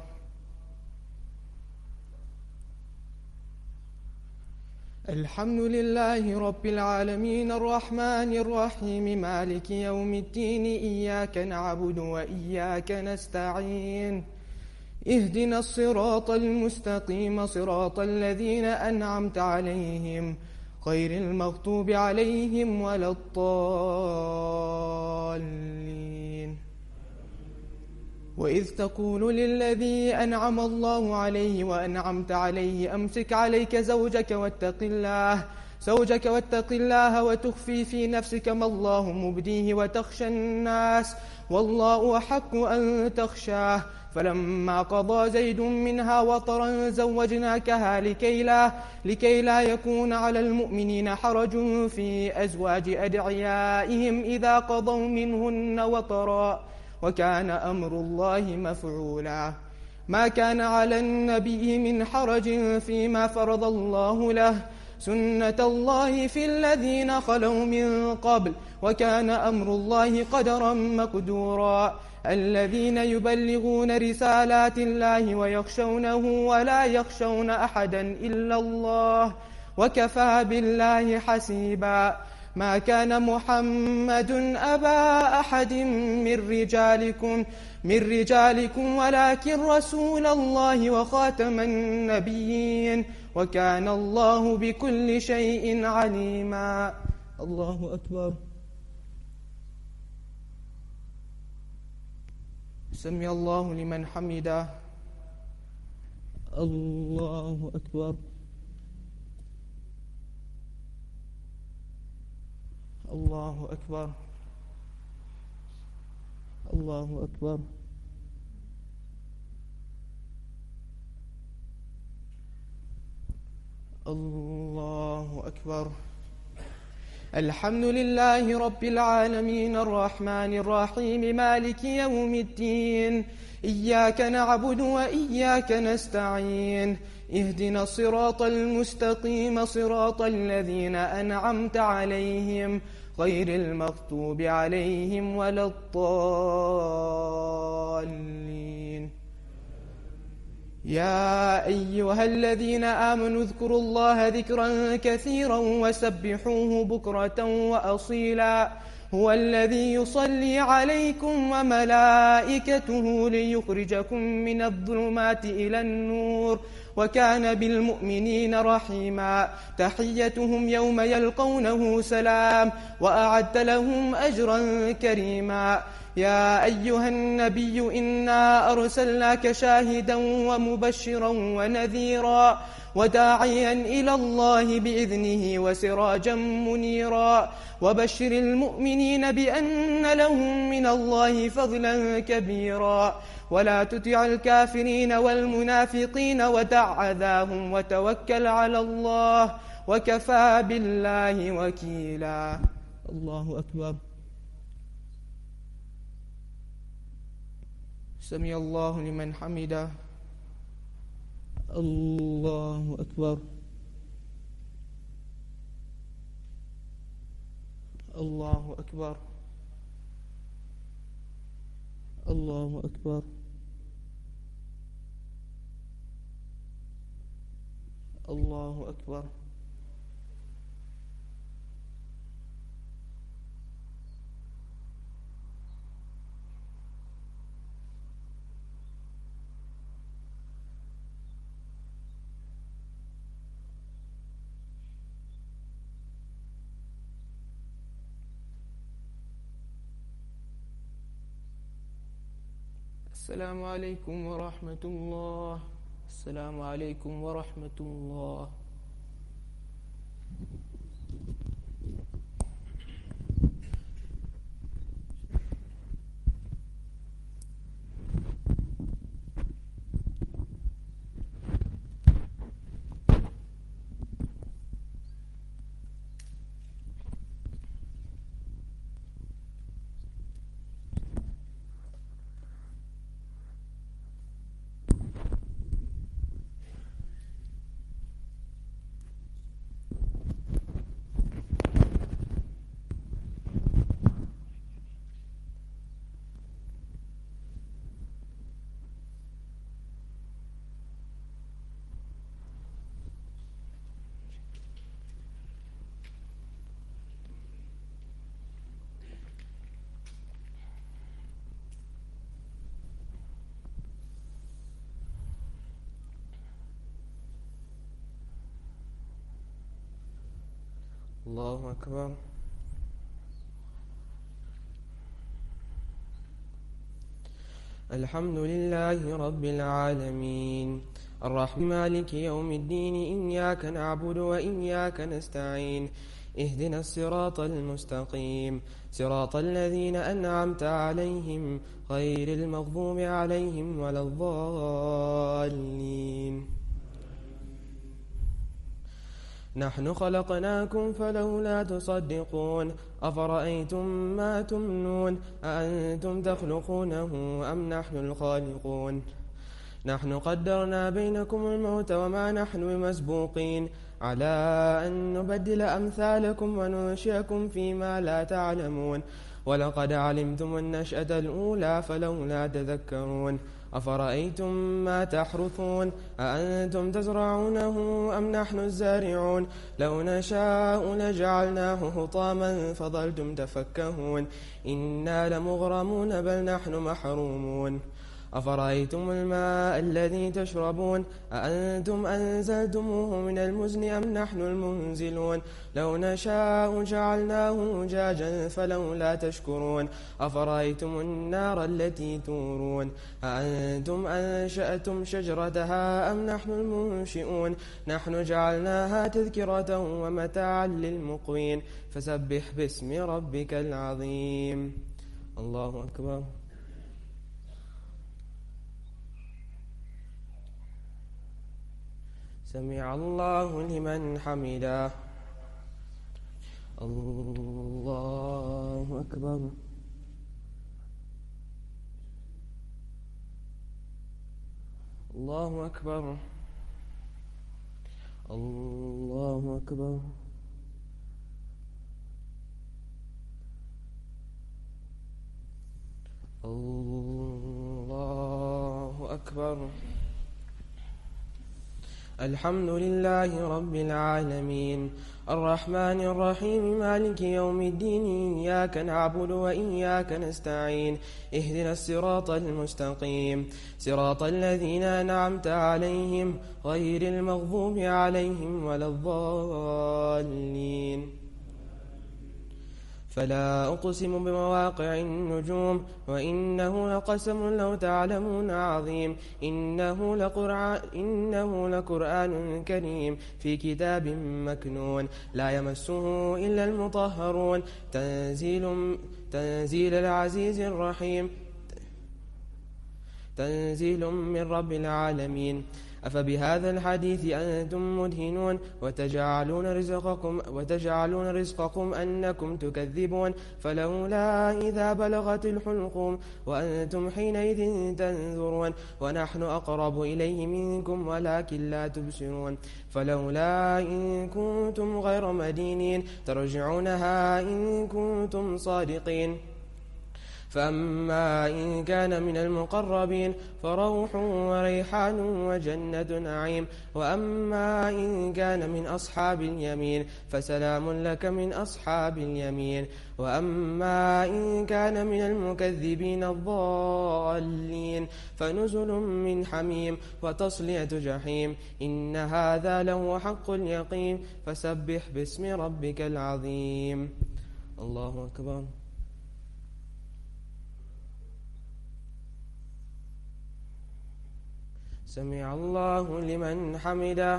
الحمد لله رب العالمين الرحمن الرحيم مالك يوم الدين إياك نعبد وإياك نستعين اهدنا الصراط المستقيم صراط الذين أنعمت عليهم غير المغضوب عليهم ولا الضالين. وإذ تقول للذي أنعم الله عليه وأنعمت عليه أمسك عليك زوجك واتق الله زوجك واتق الله وتخفي في نفسك ما الله مبديه وتخشى الناس والله أحق أن تخشاه فلما قضى زيد منها وطرا زوجناكها لكي لا, لكي لا يكون على المؤمنين حرج في أزواج أدعيائهم إذا قضوا منهن وطرا وكان أمر الله مفعولا ما كان على النبي من حرج فيما فرض الله له سنة الله في الذين خلوا من قبل وكان أمر الله قدرا مقدورا الذين يبلغون رسالات الله ويخشونه ولا يخشون أحدا إلا الله وكفى بالله حسيبا ما كان محمد أبا أحد من رجالكم من رجالكم ولكن رسول الله وخاتم النبيين وكان الله بكل شيء عليما. الله أكبر. سمع الله لمن حمده. الله أكبر. الله أكبر. الله أكبر. الله أكبر. الحمد لله رب العالمين الرحمن الرحيم مالك يوم الدين إياك نعبد وإياك نستعين اهدنا الصراط المستقيم صراط الذين أنعمت عليهم غير المغضوب عليهم ولا الضالين. يا أيها الذين آمنوا اذكروا الله ذكرا كثيرا وسبحوه بكرة وأصيلا هو الذي يصلي عليكم وملائكته ليخرجكم من الظلمات إلى النور وكان بالمؤمنين رحيما تحيتهم يوم يلقونه سلام وأعد لهم أجرا كريما. يا أيها النبي إنا أرسلناك شاهدا ومبشرا ونذيرا وداعيا إلى الله بإذنه وسراجا منيرا وبشر المؤمنين بأن لهم من الله فضلا كبيرا ولا تطع الكافرين والمنافقين ودع أذاهم وتوكل على الله وكفى بالله وكيلا. الله أكبر. سمع الله لمن حمده. الله أكبر. الله أكبر. الله أكبر. الله أكبر. السلام عليكم ورحمة الله. السلام عليكم ورحمة الله. الله أكبر. الحمد لله رب العالمين الرحمن مالك يوم الدين إياك نعبد وإياك نستعين اهدنا الصراط المستقيم صراط الذين أنعمت عليهم غير المغضوب عليهم ولا الضالين نحن خلقناكم فلولا تصدقون أفرأيتم ما تمنون أأنتم تخلقونه أم نحن الخالقون نحن قدرنا بينكم الموت وما نحن بمسبوقين على أن نبدل أمثالكم وننشئكم فيما لا تعلمون ولقد علمتم النشأة الأولى فلولا تذكرون أفرأيتم ما تحرثون أأنتم تزرعونه أم نحن الزارعون لو نشاء لجعلناه حطاما فظلتم تفكهون إنا لمغرمون بل نحن محرومون أفرأيتم الماء الذي تشربون أأنتم أنزلتموه من المزن أم نحن المنزلون لو نشاء جعلناه أجاجا فلولا تشكرون أفرأيتم النار التي تورون أأنتم أنشأتم شجرتها أم نحن المنشئون نحن جعلناها تذكرة ومتاعا للمقوين فسبح باسم ربك العظيم. الله أكبر. سمع الله لمن حمده. الله أكبر. الله أكبر. الله أكبر. الله أكبر. الحمد لله رب العالمين الرحمن الرحيم مالك يوم الدين إياك نعبد وإياك نستعين اهدنا الصراط المستقيم صراط الذين أنعمت عليهم غير المغضوب عليهم ولا الضالين. فلا أقسم بمواقع النجوم وإنه لقسم لو تعلمون عظيم إنه لقرآن, إنه لقرآن كريم في كتاب مكنون لا يمسه إلا المطهرون تنزيل, تنزيل العزيز الرحيم تنزيل من رب العالمين. أفبهذا الحديث أنتم مدهنون وتجعلون رزقكم, وتجعلون رزقكم أنكم تكذبون فلولا إذا بلغت الحلقوم وأنتم حينئذ تنظرون ونحن أقرب إليه منكم ولكن لا تبصرون فلولا إن كنتم غير مدينين ترجعونها إن كنتم صادقين فأما إن كان من المقربين فروح وريحان وجنة نعيم وأما إن كان من أصحاب اليمين فسلام لك من أصحاب اليمين وأما إن كان من المكذبين الضالين فنزل من حميم وتصلية جحيم إن هذا لهو حق اليقين فسبح باسم ربك العظيم. الله أكبر. سمع الله لمن حمده.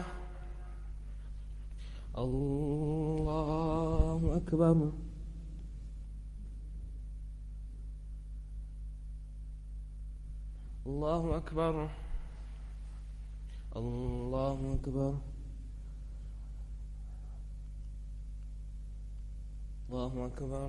الله أكبر. الله أكبر. الله أكبر. الله أكبر.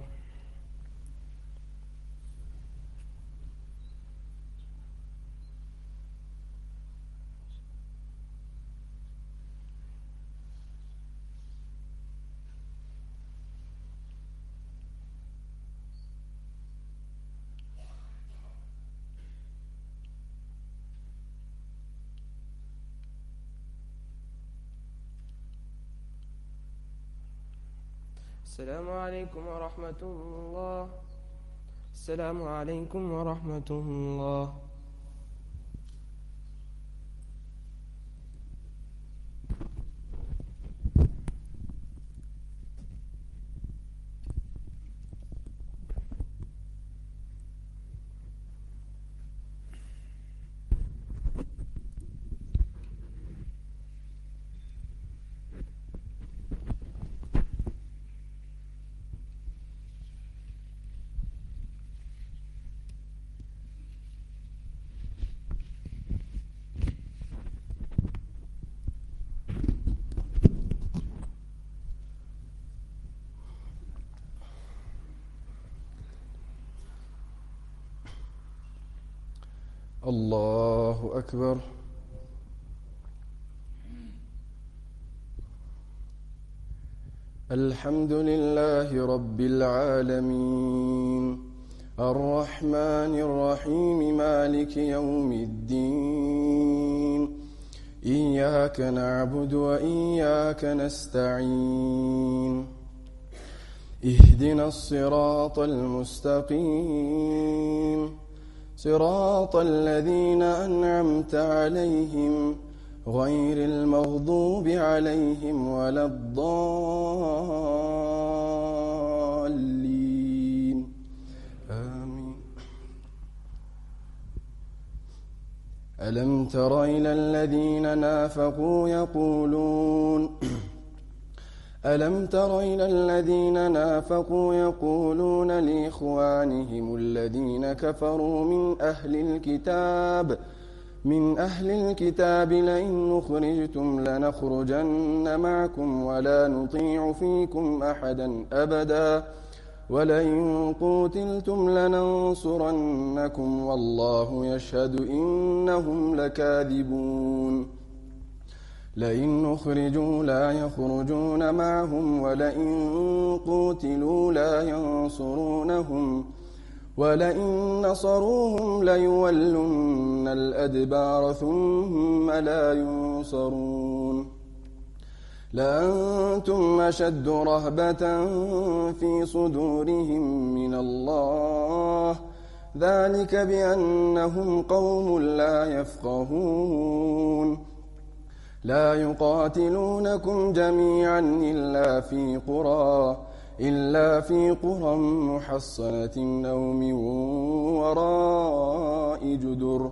السلام عليكم ورحمة الله. السلام عليكم ورحمة الله. الله أكبر. الحمد لله رب العالمين الرحمن الرحيم مالك يوم الدين إياك نعبد وإياك نستعين اهدنا الصراط المستقيم صراط الذين أنعمت عليهم غير المغضوب عليهم ولا الضالين آمين. ألم تر إلى الذين نافقوا يقولون ألم تر إلى الذين نافقوا يقولون لإخوانهم الذين كفروا من أهل الكتاب من أهل الكتاب لئن أخرجتم لنخرجن معكم ولا نطيع فيكم أحدا أبدا ولئن قوتلتم لننصرنكم والله يشهد إنهم لكاذبون لئن أخرجوا لا يخرجون معهم ولئن قوتلوا لا ينصرونهم ولئن نصروهم ليولن الأدبار ثم لا ينصرون لأنتم أشد رهبة في صدورهم من الله ذلك بأنهم قوم لا يفقهون لا يقاتلونكم جميعا إلا في قرى إلا في قرى محصنة أو من وراء جدر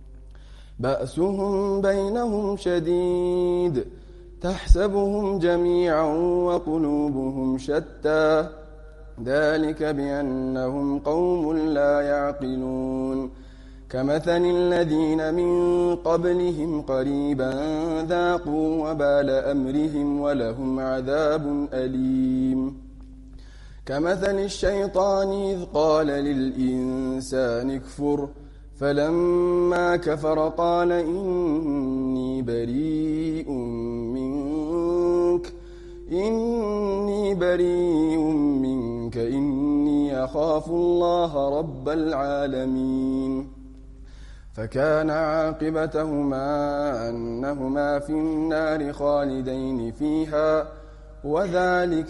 بأسهم بينهم شديد تحسبهم جميعا وقلوبهم شتى ذلك بأنهم قوم لا يعقلون كمثل الذين من قبلهم قريبا ذاقوا وبال أمرهم ولهم عذاب أليم كمثل الشيطان إذ قال للإنسان اكفر فلما كفر قال إني بريء منك إني بريء منك إني أخاف الله رب العالمين فكان عاقبتهما أنهما في النار خالدين فيها وذلك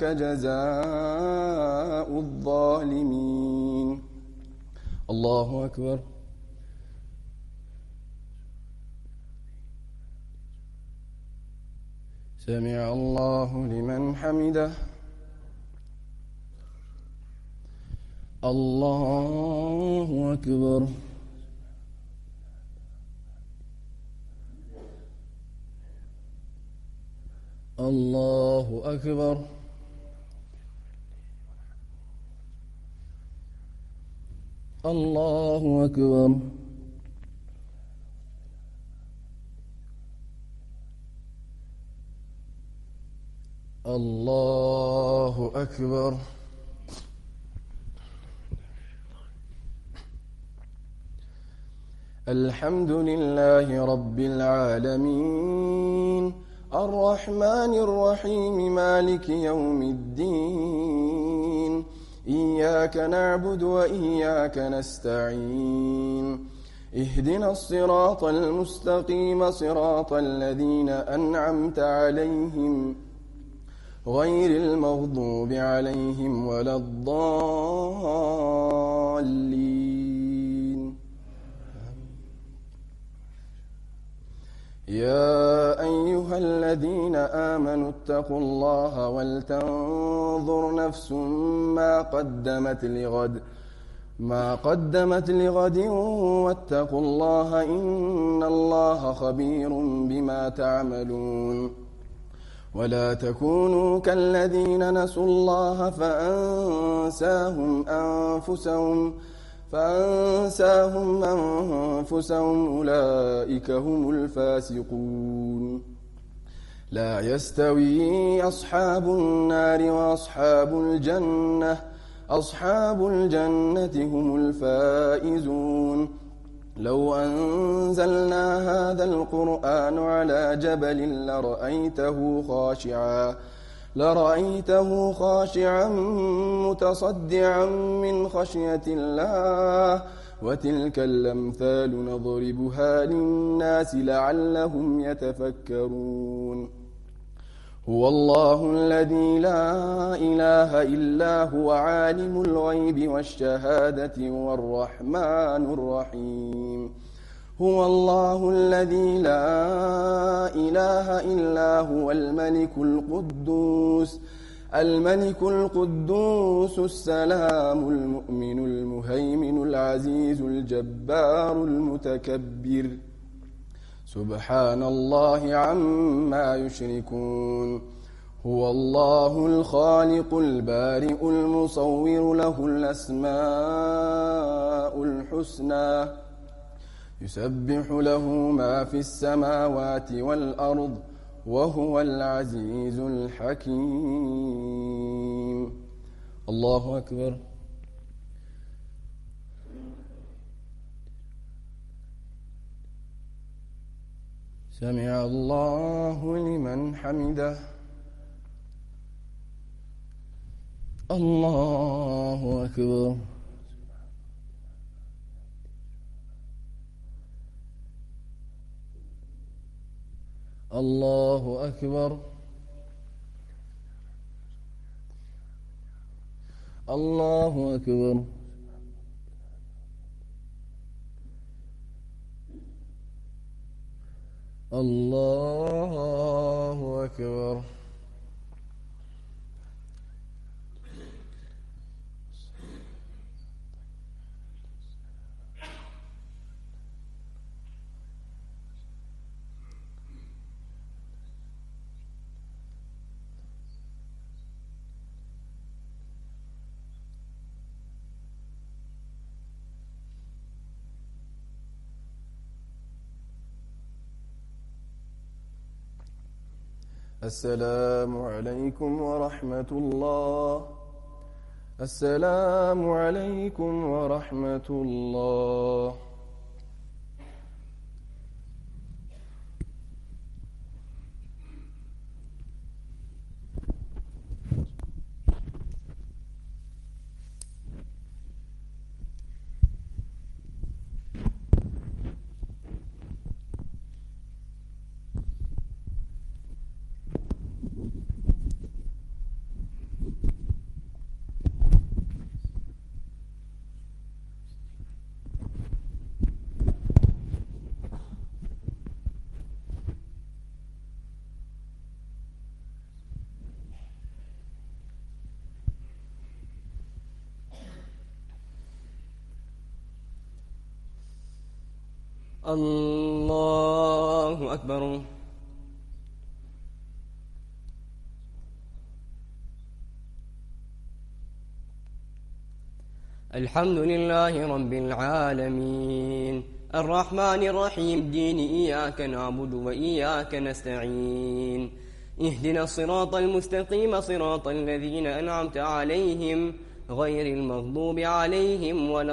جزاء الظالمين. الله أكبر. سمع الله لمن حمده. الله أكبر. الله أكبر. الله أكبر. الله أكبر. الحمد لله رب العالمين الرحمن الرحيم مالك يوم الدين إياك نعبد وإياك نستعين اهدنا الصراط المستقيم صراط الذين أنعمت عليهم غير المغضوب عليهم ولا الضالين. يا أيها الذين آمنوا اتقوا الله ولتنظر نفس ما قدمت لغد ما قدمت لغد واتقوا الله إن الله خبير بما تعملون ولا تكونوا كالذين نسوا الله فأنساهم أنفسهم فأنساهم أنفسهم أولئك هم الفاسقون. لا يستوي أصحاب النار وأصحاب الجنة أصحاب الجنة هم الفائزون. لو أنزلنا هذا القرآن على جبل لرأيته خاشعا لرأيته خاشعا متصدعا من خشية الله وتلك الأمثال نضربها للناس لعلهم يتفكرون هو الله الذي لا إله إلا هو عالم الغيب والشهادة والرحمن الرحيم هو الله الذي لا إله إلا هو الملك القدوس الملك القدوس السلام المؤمن المهيمن العزيز الجبار المتكبر سبحان الله عما يشركون هو الله الخالق البارئ المصور له الأسماء الحسنى يسبح له ما في السماوات والأرض وهو العزيز الحكيم الله أكبر سمع الله لمن حمده الله أكبر الله أكبر الله أكبر الله أكبر السلام عليكم ورحمة الله السلام عليكم ورحمة الله الله أكبر الحمد لله رب العالمين الرحمن الرحيم دين إياك نعبد وإياك نستعين اهدنا الصراط المستقيم صراط الذين أنعمت عليهم غير المغضوب عليهم ولا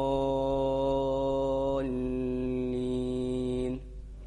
الضالين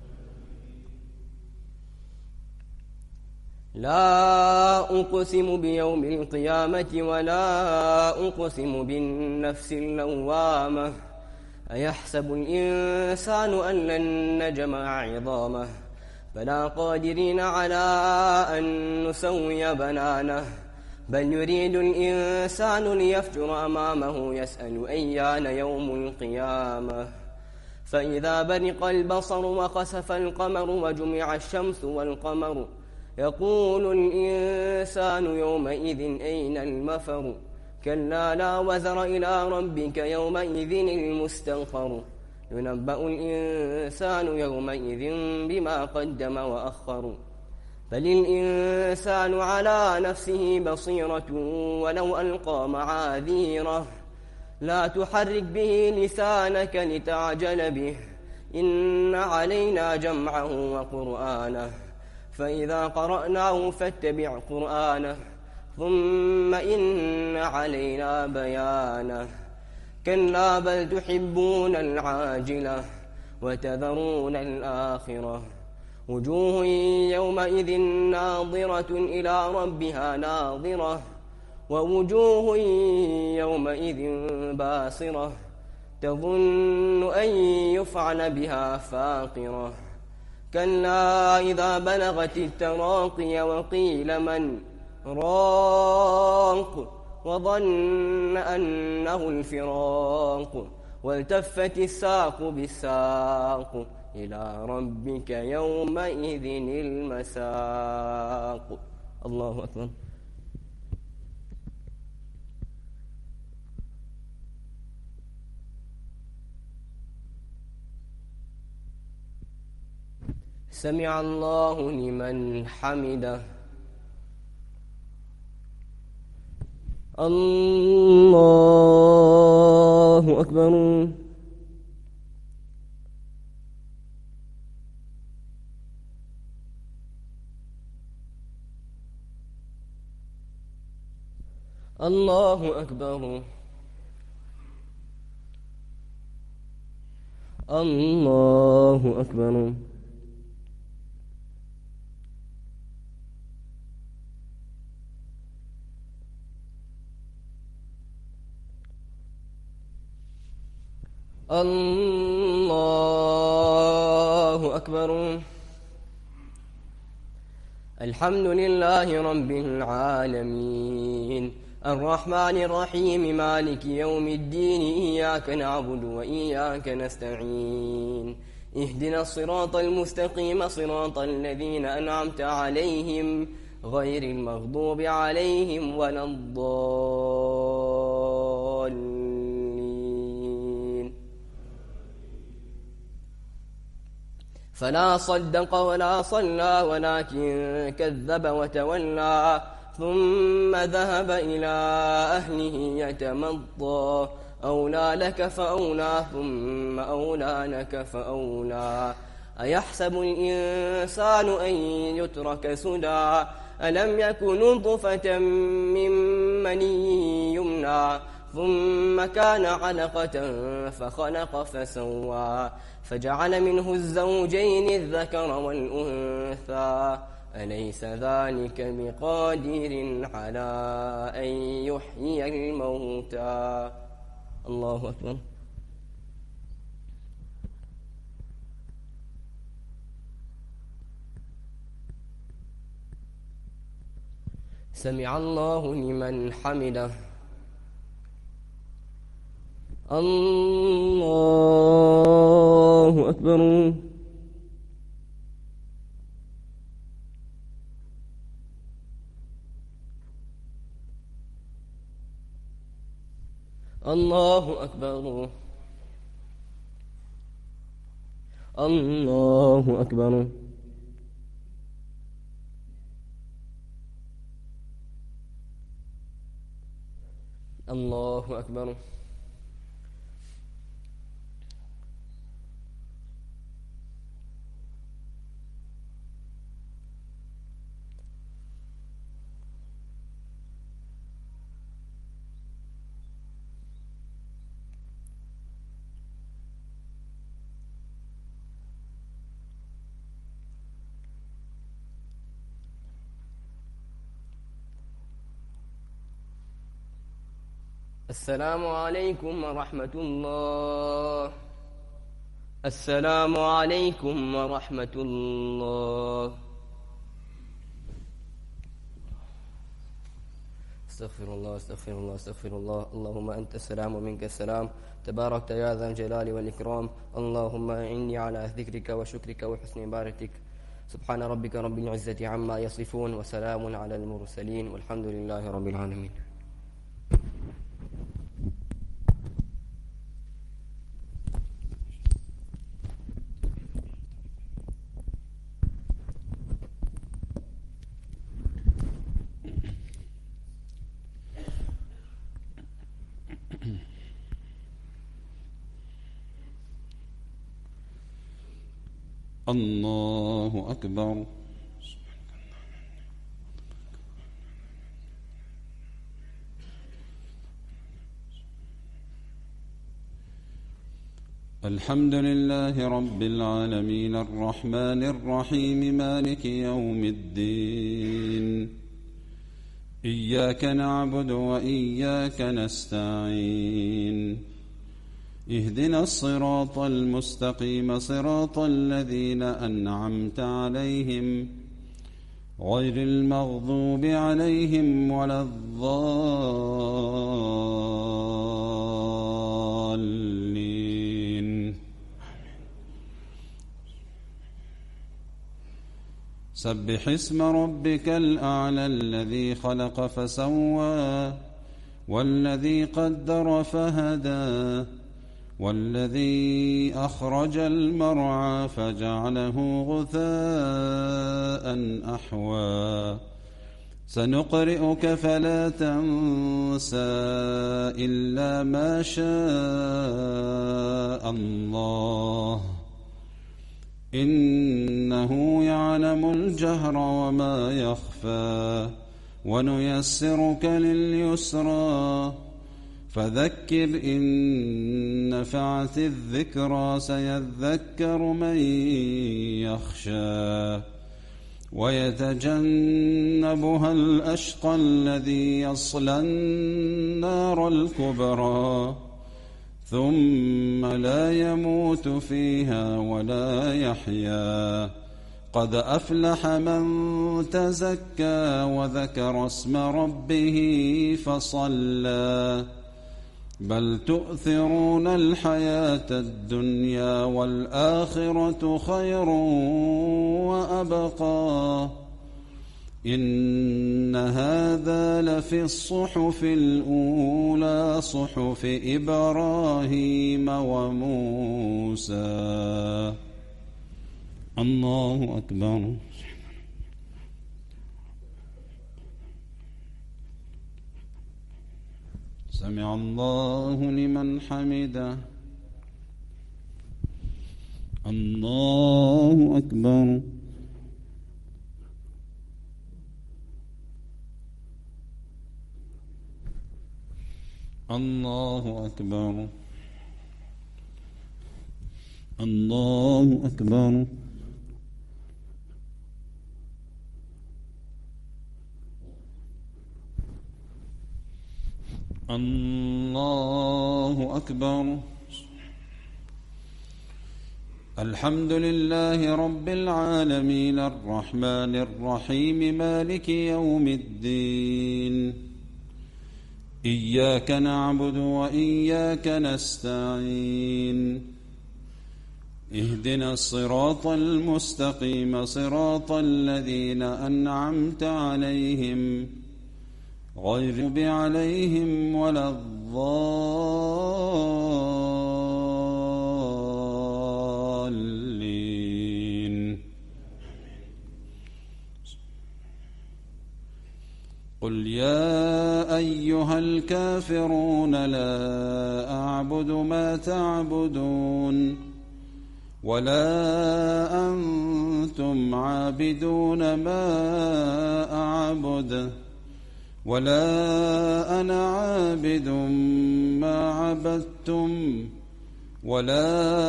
لا أقسم بيوم القيامة ولا أقسم بالنفس اللوامة أيحسب الإنسان أن لن نجمع عظامه بلى قادرين على أن نسوي بنانه بل يريد الإنسان ليفجر أمامه يسأل أيان يوم القيامة فإذا برق البصر وخسف القمر وجمع الشمس والقمر يقول الإنسان يومئذ أين المفر كلا لا وزر إلى ربك يومئذ المستغفر ينبأ الإنسان يومئذ بما قدم وأخر بل الإنسان على نفسه بصيرة ولو ألقى معاذيره لا تحرك به لسانك لتعجل به إن علينا جمعه وقرآنه فإذا قرأناه فاتبع قرآنه ثم إن علينا بيانه كلا بل تحبون العاجلة وتذرون الآخرة وجوه يومئذ ناظرة إلى ربها ناظرة ووجوه يومئذ باسرة تظن أن يفعل بها فاقرة كلا إذا بلغت التراقي وقيل من راق وظن أنه الفراق والتفت الساق بالساق إلى ربك يومئذ المساق. الله أكبر. سمع الله لمن حمده. الله أكبر. الله أكبر. الله أكبر. الله أكبر. الحمد لله رب العالمين الرحمن الرحيم مالك يوم الدين إياك نعبد وإياك نستعين اهدنا الصراط المستقيم صراط الذين أنعمت عليهم غير المغضوب عليهم ولا الضالين. فلا صدق ولا صلى ولكن كذب وتولى ثم ذهب إلى أهله يتمطى أولى لك فأولى ثم أولى لك فأولى أيحسب الإنسان أن يترك سدى ألم يكن نطفة من مني يمنى ثم كان علقة فخلق فسوى فجعل منه الزوجين الذكر والأنثى أليس ذلك بقادر على أن يحيي الموتى. الله أكبر. سمع الله لمن حمده. الله أكبر. الله أكبر. الله أكبر. الله أكبر. السلام عليكم ورحمة الله. السلام عليكم ورحمة الله. استغفر الله استغفر الله استغفر الله. اللهم أنت السلام ومنك السلام تباركت يا ذا الجلال والإكرام. اللهم إني على ذكرك وشكرك وحسن عبادتك. سبحان ربك رب العزة عما يصفون وسلام على المرسلين والحمد لله رب العالمين. الله أكبر. الحمد لله رب العالمين الرحمن الرحيم مالك يوم الدين إياك نعبد وإياك نستعين اهدنا الصراط المستقيم صراط الذين أنعمت عليهم غير المغضوب عليهم ولا الضالين سبح اسم ربك الأعلى الذي خلق فسوى والذي قدر فهدى والذي أخرج المرعى فجعله غثاء أحوى سنقرئك فلا تنسى إلا ما شاء الله إنه يعلم الجهر وما يخفى ونيسرك لليسرى فذكر إن نفعت الذكرى سيذكر من يخشى ويتجنبها الأشقى الذي يصلى النار الكبرى ثم لا يموت فيها ولا يحيا قد أفلح من تزكى وذكر اسم ربه فصلى بل تؤثرون الحياة الدنيا والآخرة خير وأبقى إن هذا لفي الصحف الأولى صحف إبراهيم وموسى. الله أكبر. سمع الله لمن حمده. الله أكبر. الله أكبر. الله أكبر. الله أكبر. الحمد لله رب العالمين الرحمن الرحيم مالك يوم الدين إياك نعبد وإياك نستعين اهدنا الصراط المستقيم صراط الذين أنعمت عليهم غير المغضوب عليهم ولا الضالين. قل يا أيها الكافرون لا أعبد ما تعبدون ولا أنتم عابدون ما أعبد ولا أنا عابد ما عبدتم ولا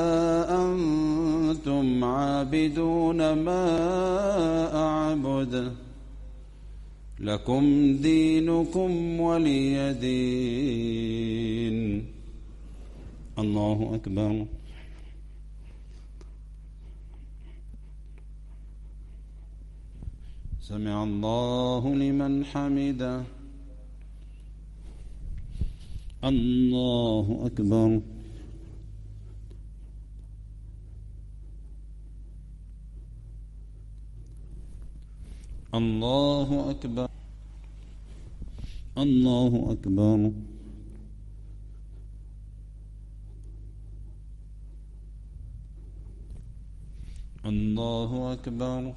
أنتم عابدون ما أعبد لكم دينكم ولي دين. الله أكبر. سمع الله لمن حمده. الله أكبر. الله أكبر. الله أكبر. الله أكبر.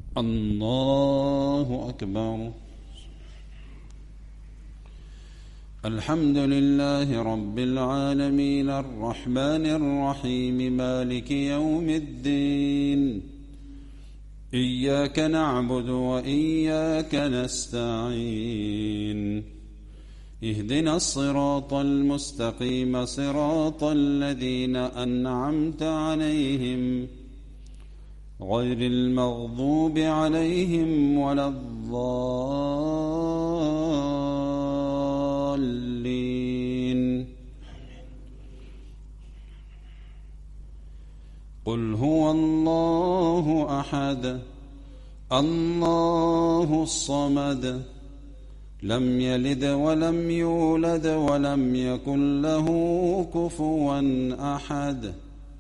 الله أكبر. الحمد لله رب العالمين الرحمن الرحيم مالك يوم الدين إياك نعبد وإياك نستعين اهدنا الصراط المستقيم صراط الذين أنعمت عليهم غير المغضوب عليهم ولا الضالين قل هو الله أحد الله الصمد لم يلد ولم يولد ولم يكن له كفوا أحد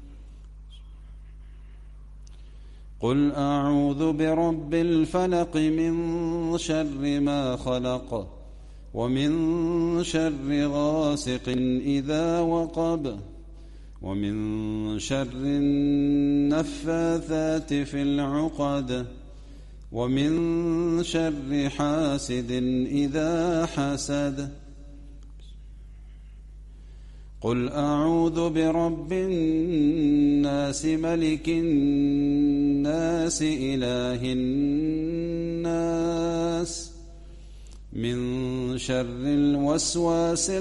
قل أعوذ برب الفلق من شر ما خلق ومن شر غاسق إذا وقب ومن شر النفاثات في العقد ومن شر حاسد إذا حسد قل أعوذ برب الناس ملك الناس إله الناس من شر الوسواس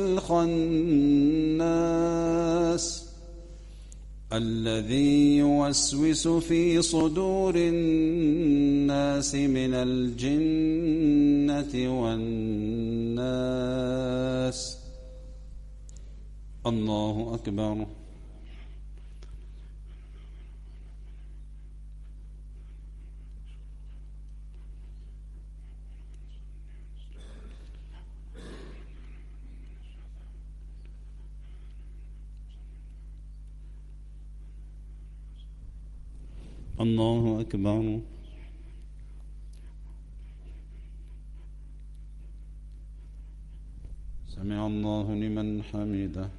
الخناس الذي يوسوس في صدور الناس من الجنة والناس الله أكبر الله أكبر سمع الله لمن حمده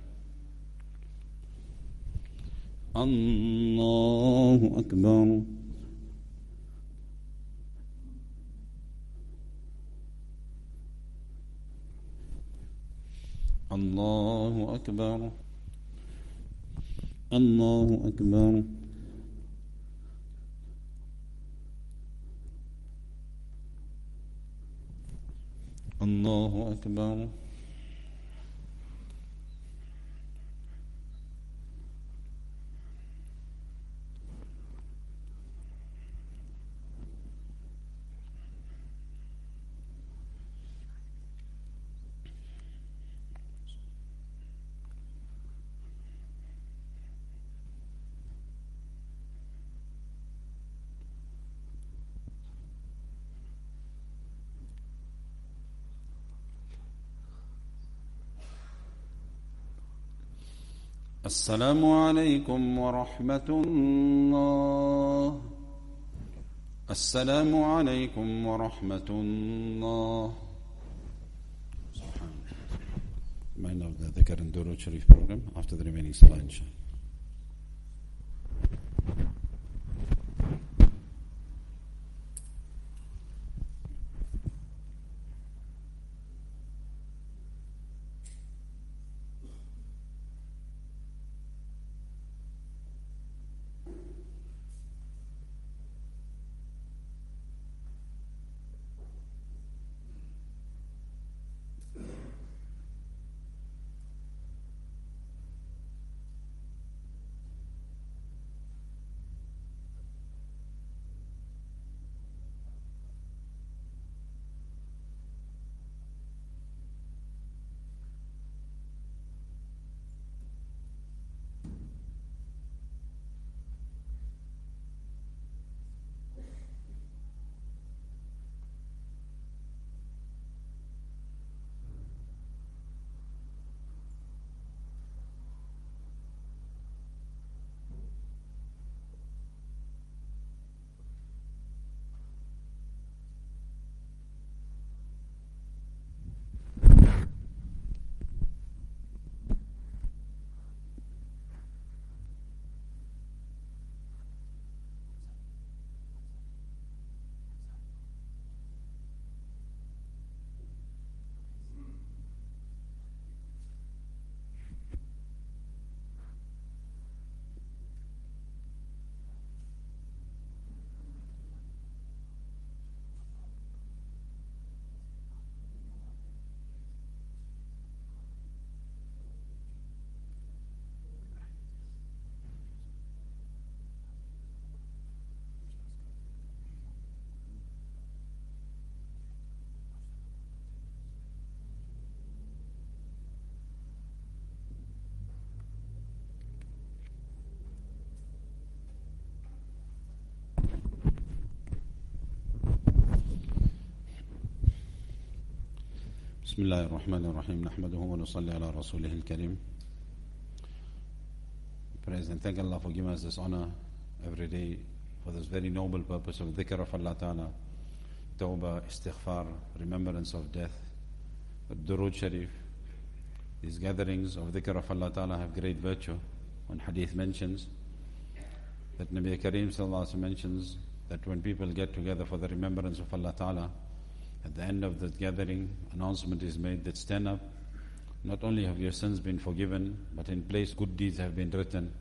الله أكبر الله أكبر الله أكبر الله أكبر السلام عليكم ورحمة الله السلام عليكم ورحمة الله Mind of the Dhikr and Durud Sharif program after the remaining Salah inshallah. بسم الله الرحمن الرحيم نحمده ونصلي على رسوله الكريم. Praise and thank Allah for giving us this honor every day for this very noble purpose of dhikr of Allah Ta'ala, tawbah, istighfar, remembrance of death, durood sharif. These gatherings of dhikr of Allah Ta'ala have great virtue. One hadith mentions that Nabi Kareem Sallallahu Alaihi Wasallam mentions that when people get together for the remembrance of Allah Ta'ala, at the end of the gathering, announcement is made that stand up. Not only have your sins been forgiven, but in place good deeds have been written.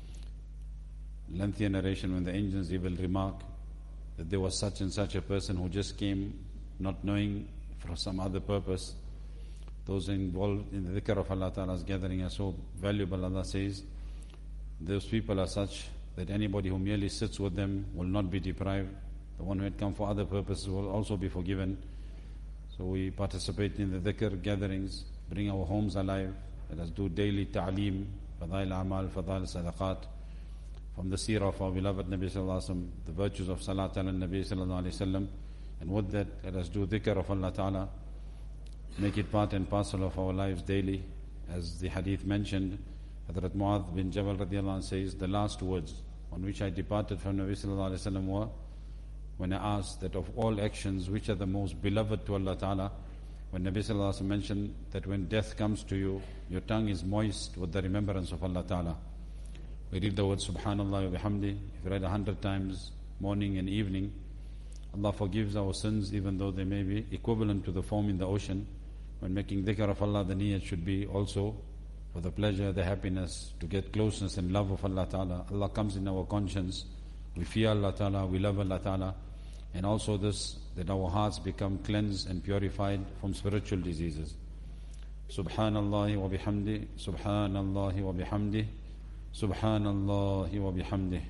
Lengthy narration when the angels will remark that there was such and such a person who just came not knowing for some other purpose. Those involved in the dhikr of Allah Ta'ala's gathering are so valuable. Allah says, those people are such that anybody who merely sits with them will not be deprived. The one who had come for other purposes will also be forgiven. So we participate in the dhikr gatherings, bring our homes alive. Let us do daily ta'aleem, fadail amal, fadail sadaqat. From the seerah of our beloved Nabi Sallallahu Alaihi Wasallam, the virtues of salat ala Nabi Sallallahu Alaihi Wasallam. And with that, let us do dhikr of Allah Ta'ala. Make it part and parcel of our lives daily. As the hadith mentioned, Hazrat Mu'adh bin Jabal radiallahu anh says, the last words on which I departed from Nabi Sallallahu Alaihi Wasallam were, when I asked that of all actions, which are the most beloved to Allah Ta'ala, when Nabi Sallallahu Alaihi Wasallam mentioned that when death comes to you, your tongue is moist with the remembrance of Allah Ta'ala. We read the word Subhanallah wa bihamdi. If you read a hundred times, morning and evening, Allah forgives our sins even though they may be equivalent to the foam in the ocean. When making dhikr of Allah, the niyyat should be also for the pleasure, the happiness, to get closeness and love of Allah Ta'ala. Allah comes in our conscience. We fear Allah Ta'ala, we love Allah Ta'ala. And also this, that our hearts become cleansed and purified from spiritual diseases. Subhanallah wa bihamdi, Subhanallah wa bihamdi, Subhanallah wa bihamdi.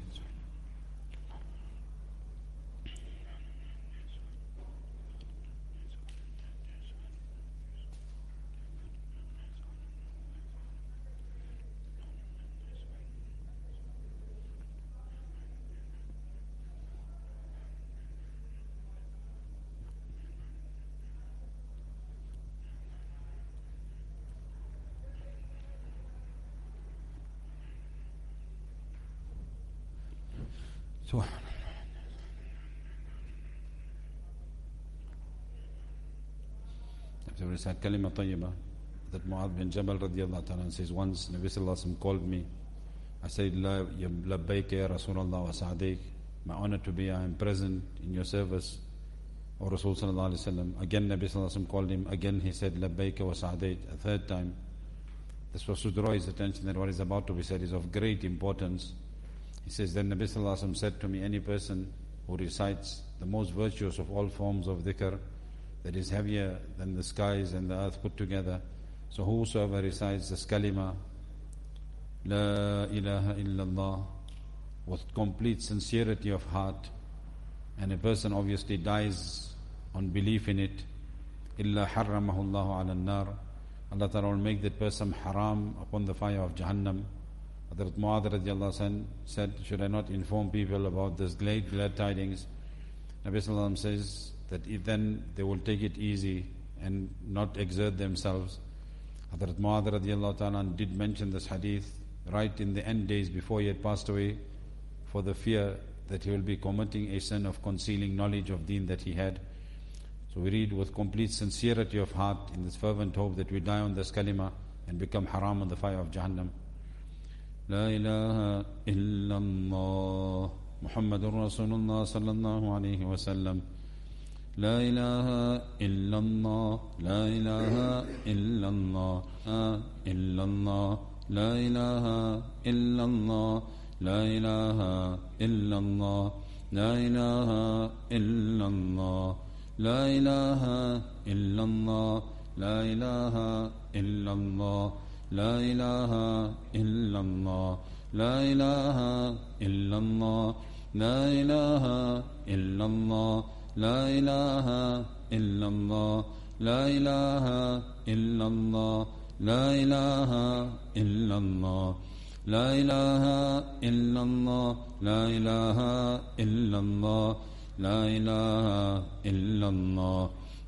So, after we recite Kalima Tayyibah, that Mu'adh bin Jabal radiallahu ta'ala says, once Nabi Sallallahu Alaihi Wasallam called me, I said, Labbaik ya Rasulullah wa sa'adik. My honor to be, I am present in your service, O Rasul Sallallahu Alaihi Wasallam. Again Nabi Sallallahu Alaihi Wasallam called him, again he said, Labbaik wa sa'adik, a third time. This was to draw his attention that what is about to be said is of great importance. He says, then Nabi Sallallahu Alaihi Wasallam said to me, any person who recites the most virtuous of all forms of dhikr, that is heavier than the skies and the earth put together. So whosoever recites this kalima, La ilaha illallah, with complete sincerity of heart, and a person obviously dies on belief in it, illa harramahu Allahu ala nar, Allah Ta'ala will make that person haram upon the fire of Jahannam. Hazrat Mu'adh radiallahu anh said, should I not inform people about this glad, glad tidings? Nabi Sallallahu Alaihi Wasallam says that if then they will take it easy and not exert themselves. Hazrat Mu'adh radiallahu ta'ala did mention this hadith right in the end days before he had passed away, for the fear that he will be committing a sin of concealing knowledge of deen that he had. So we read with complete sincerity of heart in this fervent hope that we die on this kalima and become haram on the fire of Jahannam. La ilaha illallah Muhammadur Rasulullah sallallahu alayhi wa sallam. La ilaha illallah, la ilaha illallah, illallah, la ilaha illallah, la ilaha illallah, la ilaha illallah, la ilaha illallah, la ilaha illallah, la ilaha illallah, la ilaha illallah, la ilaha illallah, la ilaha illallah, la ilaha illallah, la ilaha illallah, la ilaha illallah, la ilaha illallah, la ilaha illallah,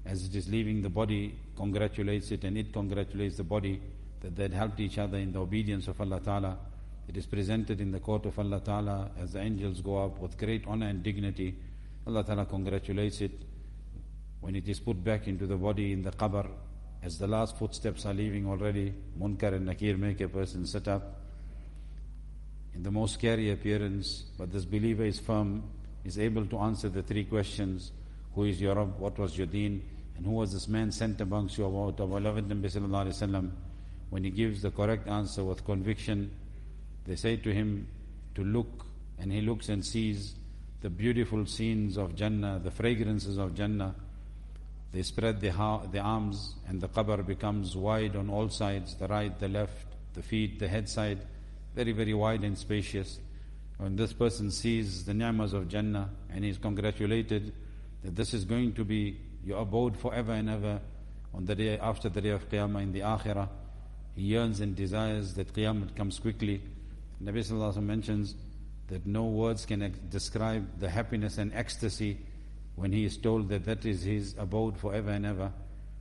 as it is leaving the body, congratulates it, and it congratulates the body that they had helped each other in the obedience of Allah Ta'ala. It is presented in the court of Allah Ta'ala as the angels go up with great honor and dignity. Allah Ta'ala congratulates it. When it is put back into the body in the qabr, as the last footsteps are leaving already, Munkar and Nakir make a person sit up in the most scary appearance, but this believer is firm, is able to answer the three questions: who is your Rabb, what was your deen, and who was this man sent amongst you about our beloved Nabi Sallallahu Alaihi Wasallam. When he gives the correct answer with conviction, they say to him to look, and he looks and sees the beautiful scenes of Jannah, the fragrances of Jannah. They spread their, their arms, and the qabr becomes wide on all sides, the right, the left, the feet, the head side, very, very wide and spacious. When this person sees the ni'mas of Jannah, and he is congratulated that this is going to be your abode forever and ever on the day after the day of Qiyamah in the Akhirah, he yearns and desires that Qiyamah comes quickly. Nabi Sallallahu Alaihi Wasallam mentions that no words can ex- describe the happiness and ecstasy when he is told that that is his abode forever and ever.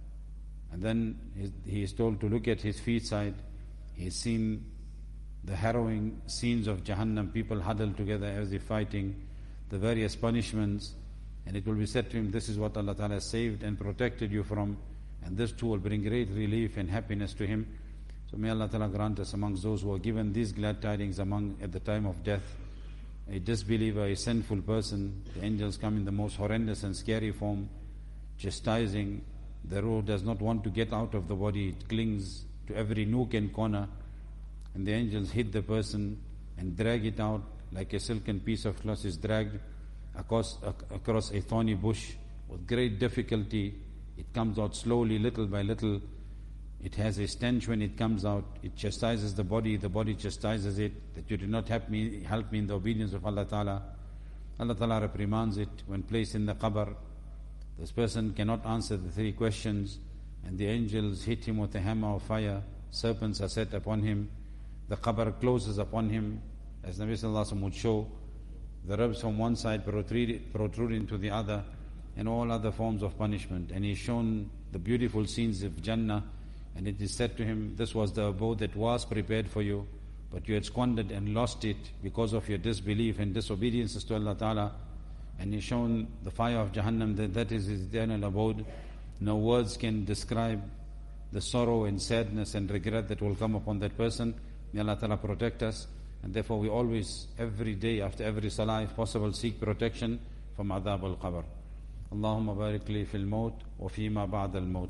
And then he is told to look at his feet side. He has seen the harrowing scenes of Jahannam, people huddled together as they're fighting, the various punishments, and it will be said to him, this is what Allah Ta'ala has saved and protected you from, and this too will bring great relief and happiness to him. So may Allah Ta'ala grant us amongst those who are given these glad tidings among at the time of death. A disbeliever, a sinful person, the angels come in the most horrendous and scary form, chastising. The ruh does not want to get out of the body, it clings to every nook and corner, and the angels hit the person and drag it out like a silken piece of cloth is dragged across, across a thorny bush. With great difficulty, it comes out slowly, little by little. It has a stench when it comes out. It chastises the body, the body chastises it, that you did not help me, help me in the obedience of Allah Ta'ala. Allah Ta'ala reprimands it when placed in the qabr. This person cannot answer the three questions, and the angels hit him with a hammer of fire. Serpents are set upon him. The qabr closes upon him, as Nabi Sallallahu Alaihi Wasallam would show. The ribs from one side protrude, protrude into the other, and all other forms of punishment. And he is shown the beautiful scenes of Jannah, and it is said to him, this was the abode that was prepared for you, but you had squandered and lost it because of your disbelief and disobedience to Allah Ta'ala. And he is shown the fire of Jahannam, that that is his eternal abode. No words can describe the sorrow and sadness and regret that will come upon that person. May Allah Ta'ala protect us, and therefore we always, every day after every salah, if possible, seek protection from adhab al-qabr. Allahumma barik li fil maut wa fima ba'd al-maut.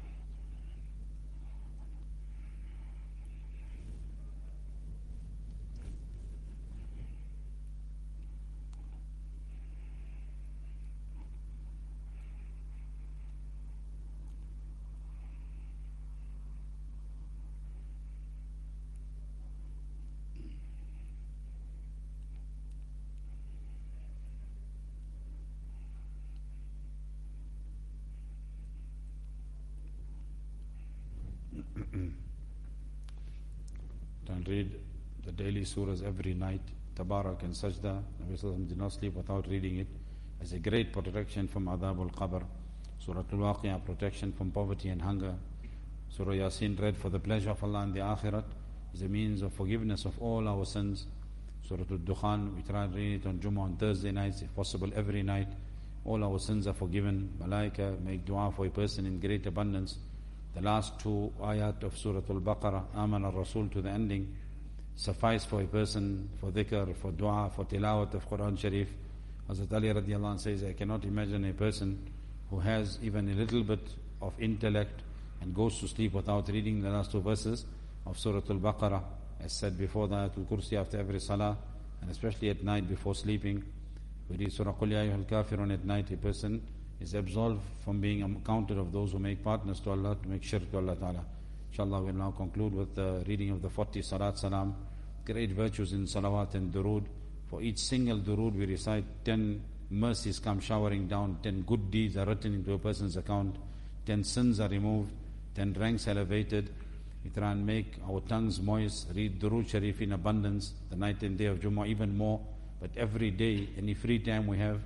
And read the daily surahs every night, Tabarak and Sajda. Nabi Sallallahu Alaihi Wasallam did not sleep without reading it, as a great protection from adhab al-qabr. Surah Al-Waqi'ah, protection from poverty and hunger. Surah Yasin, read for the pleasure of Allah in the Akhirat, is a means of forgiveness of all our sins. Surah Al-Dukhan, we try to read it on Jummah on Thursday nights, if possible every night. All our sins are forgiven. Malaika make dua for a person in great abundance. The last two ayat of Surah Al-Baqarah, Aman al-Rasul to the ending, suffice for a person, for dhikr, for dua, for tilawat of Quran Sharif. Hazrat Ali radiallahu anh says, I cannot imagine a person who has even a little bit of intellect and goes to sleep without reading the last two verses of Surah Al-Baqarah, as said before the Ayatul Kursi after every salah, and especially at night before sleeping. We read Surah Qul Ya Ayyuhal Kafirun at night. A person is absolved from being counted of those who make partners to Allah, to make shirk to Allah Ta'ala. Inshallah, we'll now conclude with the reading of the forty Salat Salam. Great virtues in Salawat and Durood. For each single Durood we recite, ten mercies come showering down, ten good deeds are written into a person's account, ten sins are removed, ten ranks elevated. We try and make our tongues moist, read Durood Sharif in abundance, the night and day of Jummah even more, but every day, any free time we have,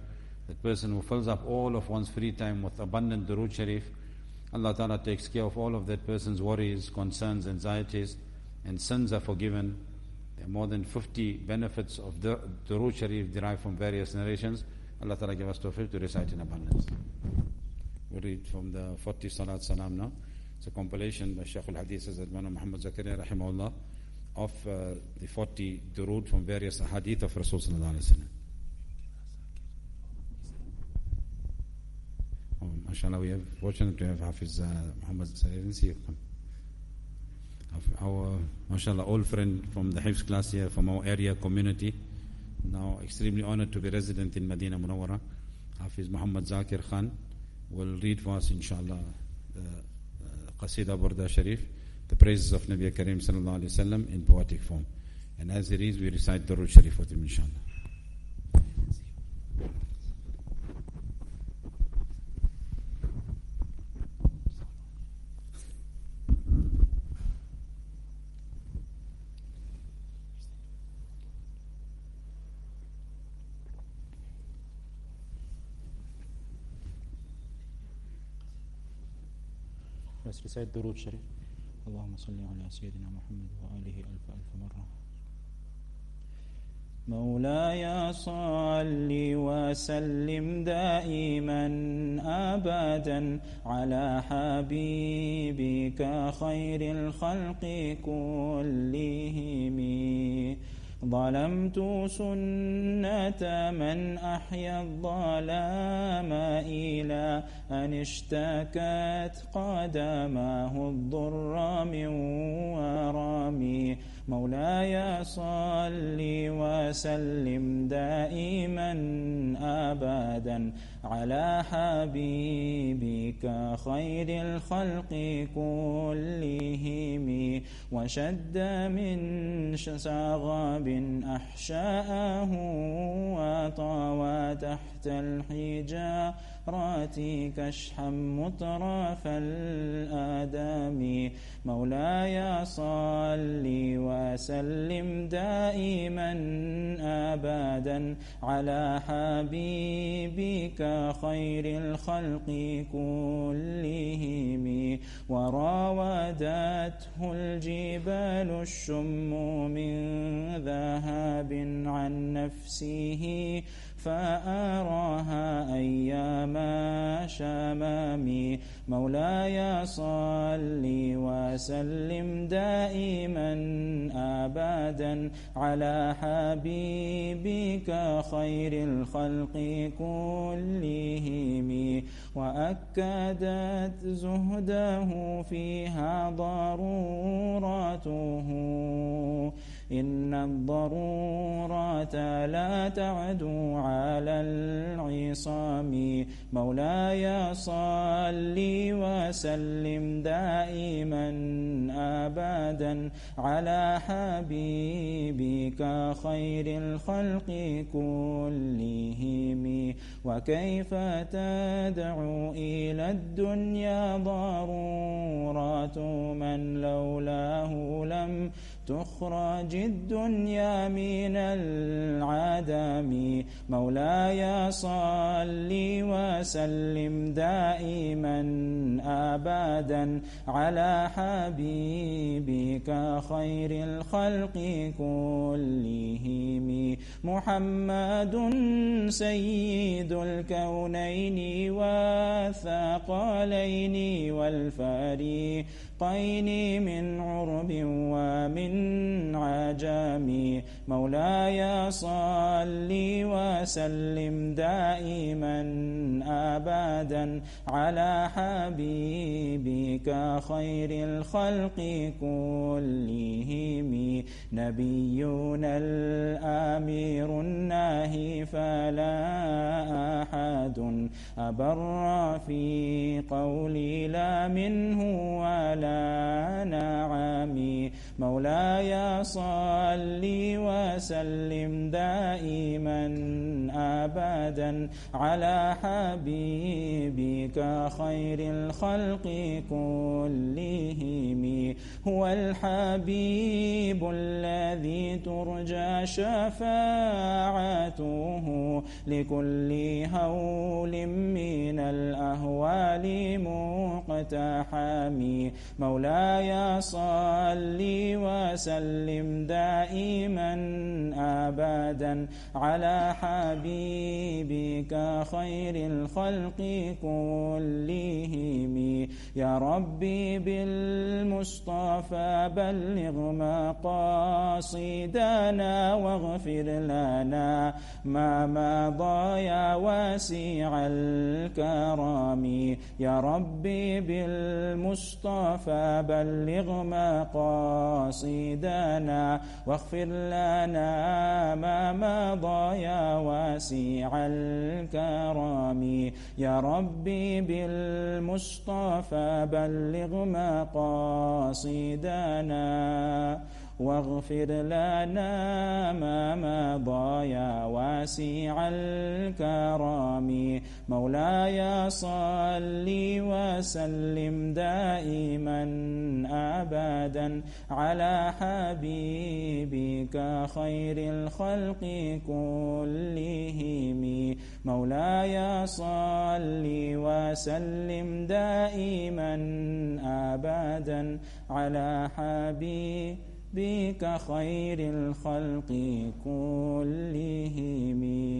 That person who fills up all of one's free time with abundant durood sharif, Allah Ta'ala takes care of all of that person's worries, concerns, anxieties, and sins are forgiven. There are more than fifty benefits of the durood sharif derived from various narrations. Allah Ta'ala give us tawfiq to recite in abundance. We read from the forty Salat Salam now. It's a compilation by Shaykh al-Hadith Hazrat Muhammad Zakaria rahimahullah of uh, the forty durood from various hadith of Rasul sallallahu alaihi wasallam. Oh, mashallah, we are fortunate to have Hafiz uh, Muhammad Zakaria. Our, mashallah, old friend from the Hifz class here, from our area community, now extremely honored to be resident in Medina Munawwara. Hafiz Muhammad Zakir Khan will read for us, inshallah, the uh, Qasida Burda Sharif, the praises of Nabi Kareem sallallahu alayhi wa sallam in poetic form. And as it is, we recite Durood Sharif with him, inshallah. Let's recite Durood Sharif. Allahumma salli ala Sayyidina Muhammad wa alihi alf alf marra. مولاي صل وسلم دائما أبدا على حبيبك خير الخلق كلهم. ظلمت سنة من أحيا الظلام إلى أن اشتكت قدماه الضر من ورمي. مولاي صل وسلم دائما أبدا على حبيبك خير الخلق كلهم. وشد من سغاب أحشاءه وطوى تحت الحجارات كشحا مطرف الآدم. مولاي صل وسلم دائما أبدا على حبيبك خير الخلق كلهم. وراودته الجبال الشم من ذهب عن نفسه فأراها أيام شمامي. مولاي صل وسلم دائما أبدا على حبيبك خير الخلق كلهم. وأكدت زهده فيها ضرورته. إن الضرورات لا تعدو على العصام. مولاي صل وسلم دائما أبدا على حبيبك خير الخلق كلهم. وكيف تدعو إلى الدنيا ضرورات من لولاه لم تخرج الدنيا من العدم. مولاي صل وسلم دائما أبدا على حبيبك خير الخلق كلهم. محمد سيد الكونين والثقلين والفريقين من عرب ومن عجم. مولاي صل وسلم دائما أبدا على حبيبك خير الخلق كلهم. نبينا الأمير الناهي فلا أحد أبر في قولي لا منه ولا نعم. مولاي صل وسلم دائما أبدا على حبيبك خير الخلق كلهم. هو الحبيب الذي ترجى شفاعته لكل هول من الأهوال مقتحم. مولاي صل وسلم دائما أبدا على حبيبك خير الخلق كلهم. يا ربي بالمصطفى بلغ مقاصدنا واغفر لنا ما مضى يا واسع الكرم. يا ربي بالمصطفى بلغ مقاصدنا واغفر لنا ما مضى يا واسع الكرم. يا ربي بالمصطفى بلغ مقاصدنا واغفر لنا ما مضى يا واسع الكرم. مولاي صل وسلم دائما أبدا على حبيبك خير الخلق كلهم. مولاي صل وسلم دائما أبدا على حبيبك بك خير الخلق كلهم.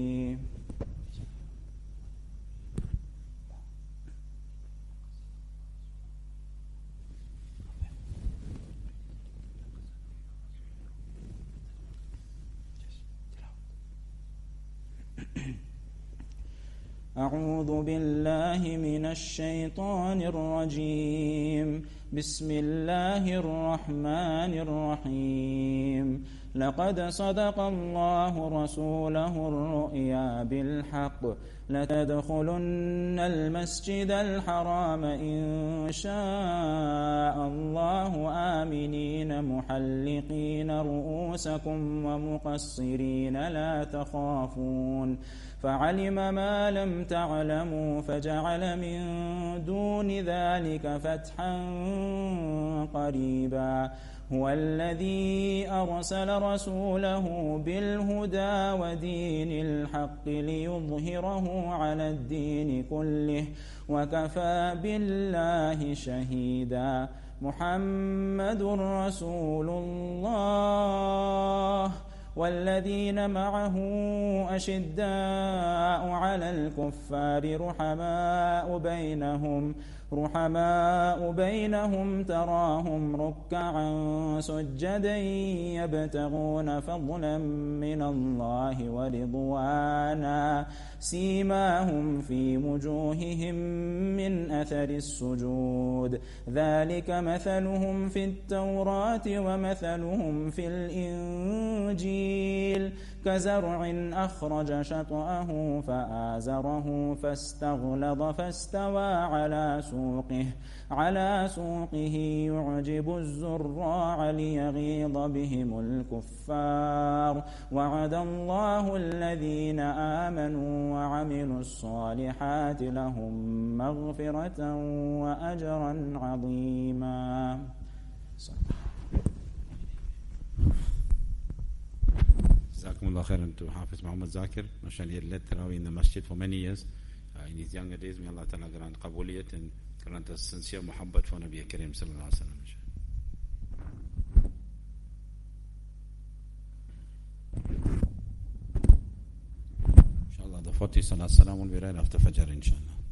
أعوذ بالله من الشيطان الرجيم. بسم الله الرحمن الرحيم. لقد صدق الله رسوله الرؤيا بالحق لتدخلن المسجد الحرام إن شاء الله آمنين محلقين رؤوسكم ومقصرين لا تخافون فعلم ما لم تعلموا فجعل من دون ذلك فتحا قريبا. هو الذي أرسل رسوله بالهدى ودين الحق ليظهره على الدين كله وكفى بالله شهيدا. محمد رسول الله والذين معه أشداء على الكفار رحماء بينهم رحماء بينهم تراهم ركعا سجدا يبتغون فضلا من الله ورضوانا سيماهم في وجوههم من أثر السجود ذلك مثلهم في التوراة ومثلهم في الإنجيل كزرع أخرج شطأه فآزره فاستغلظ فاستوى على سوقه على سوقه يعجب الزراع ليغيظ بهم الكفار. وعد الله الذين آمنوا وعملوا الصالحات لهم مغفرة وأجرا عظيما. Jazakumullah khairan to Hafiz Muhammad Zakir. Mashallah, he led Tarawih in the masjid for many years. Uh, in his younger days, may Allah Ta'ala grant qabuliyat and grant us sincere muhabbat for Nabi Kareem Sallallahu Alaihi Wasallam. Inshallah, the forty Salat Salam will be right after Fajr, inshallah.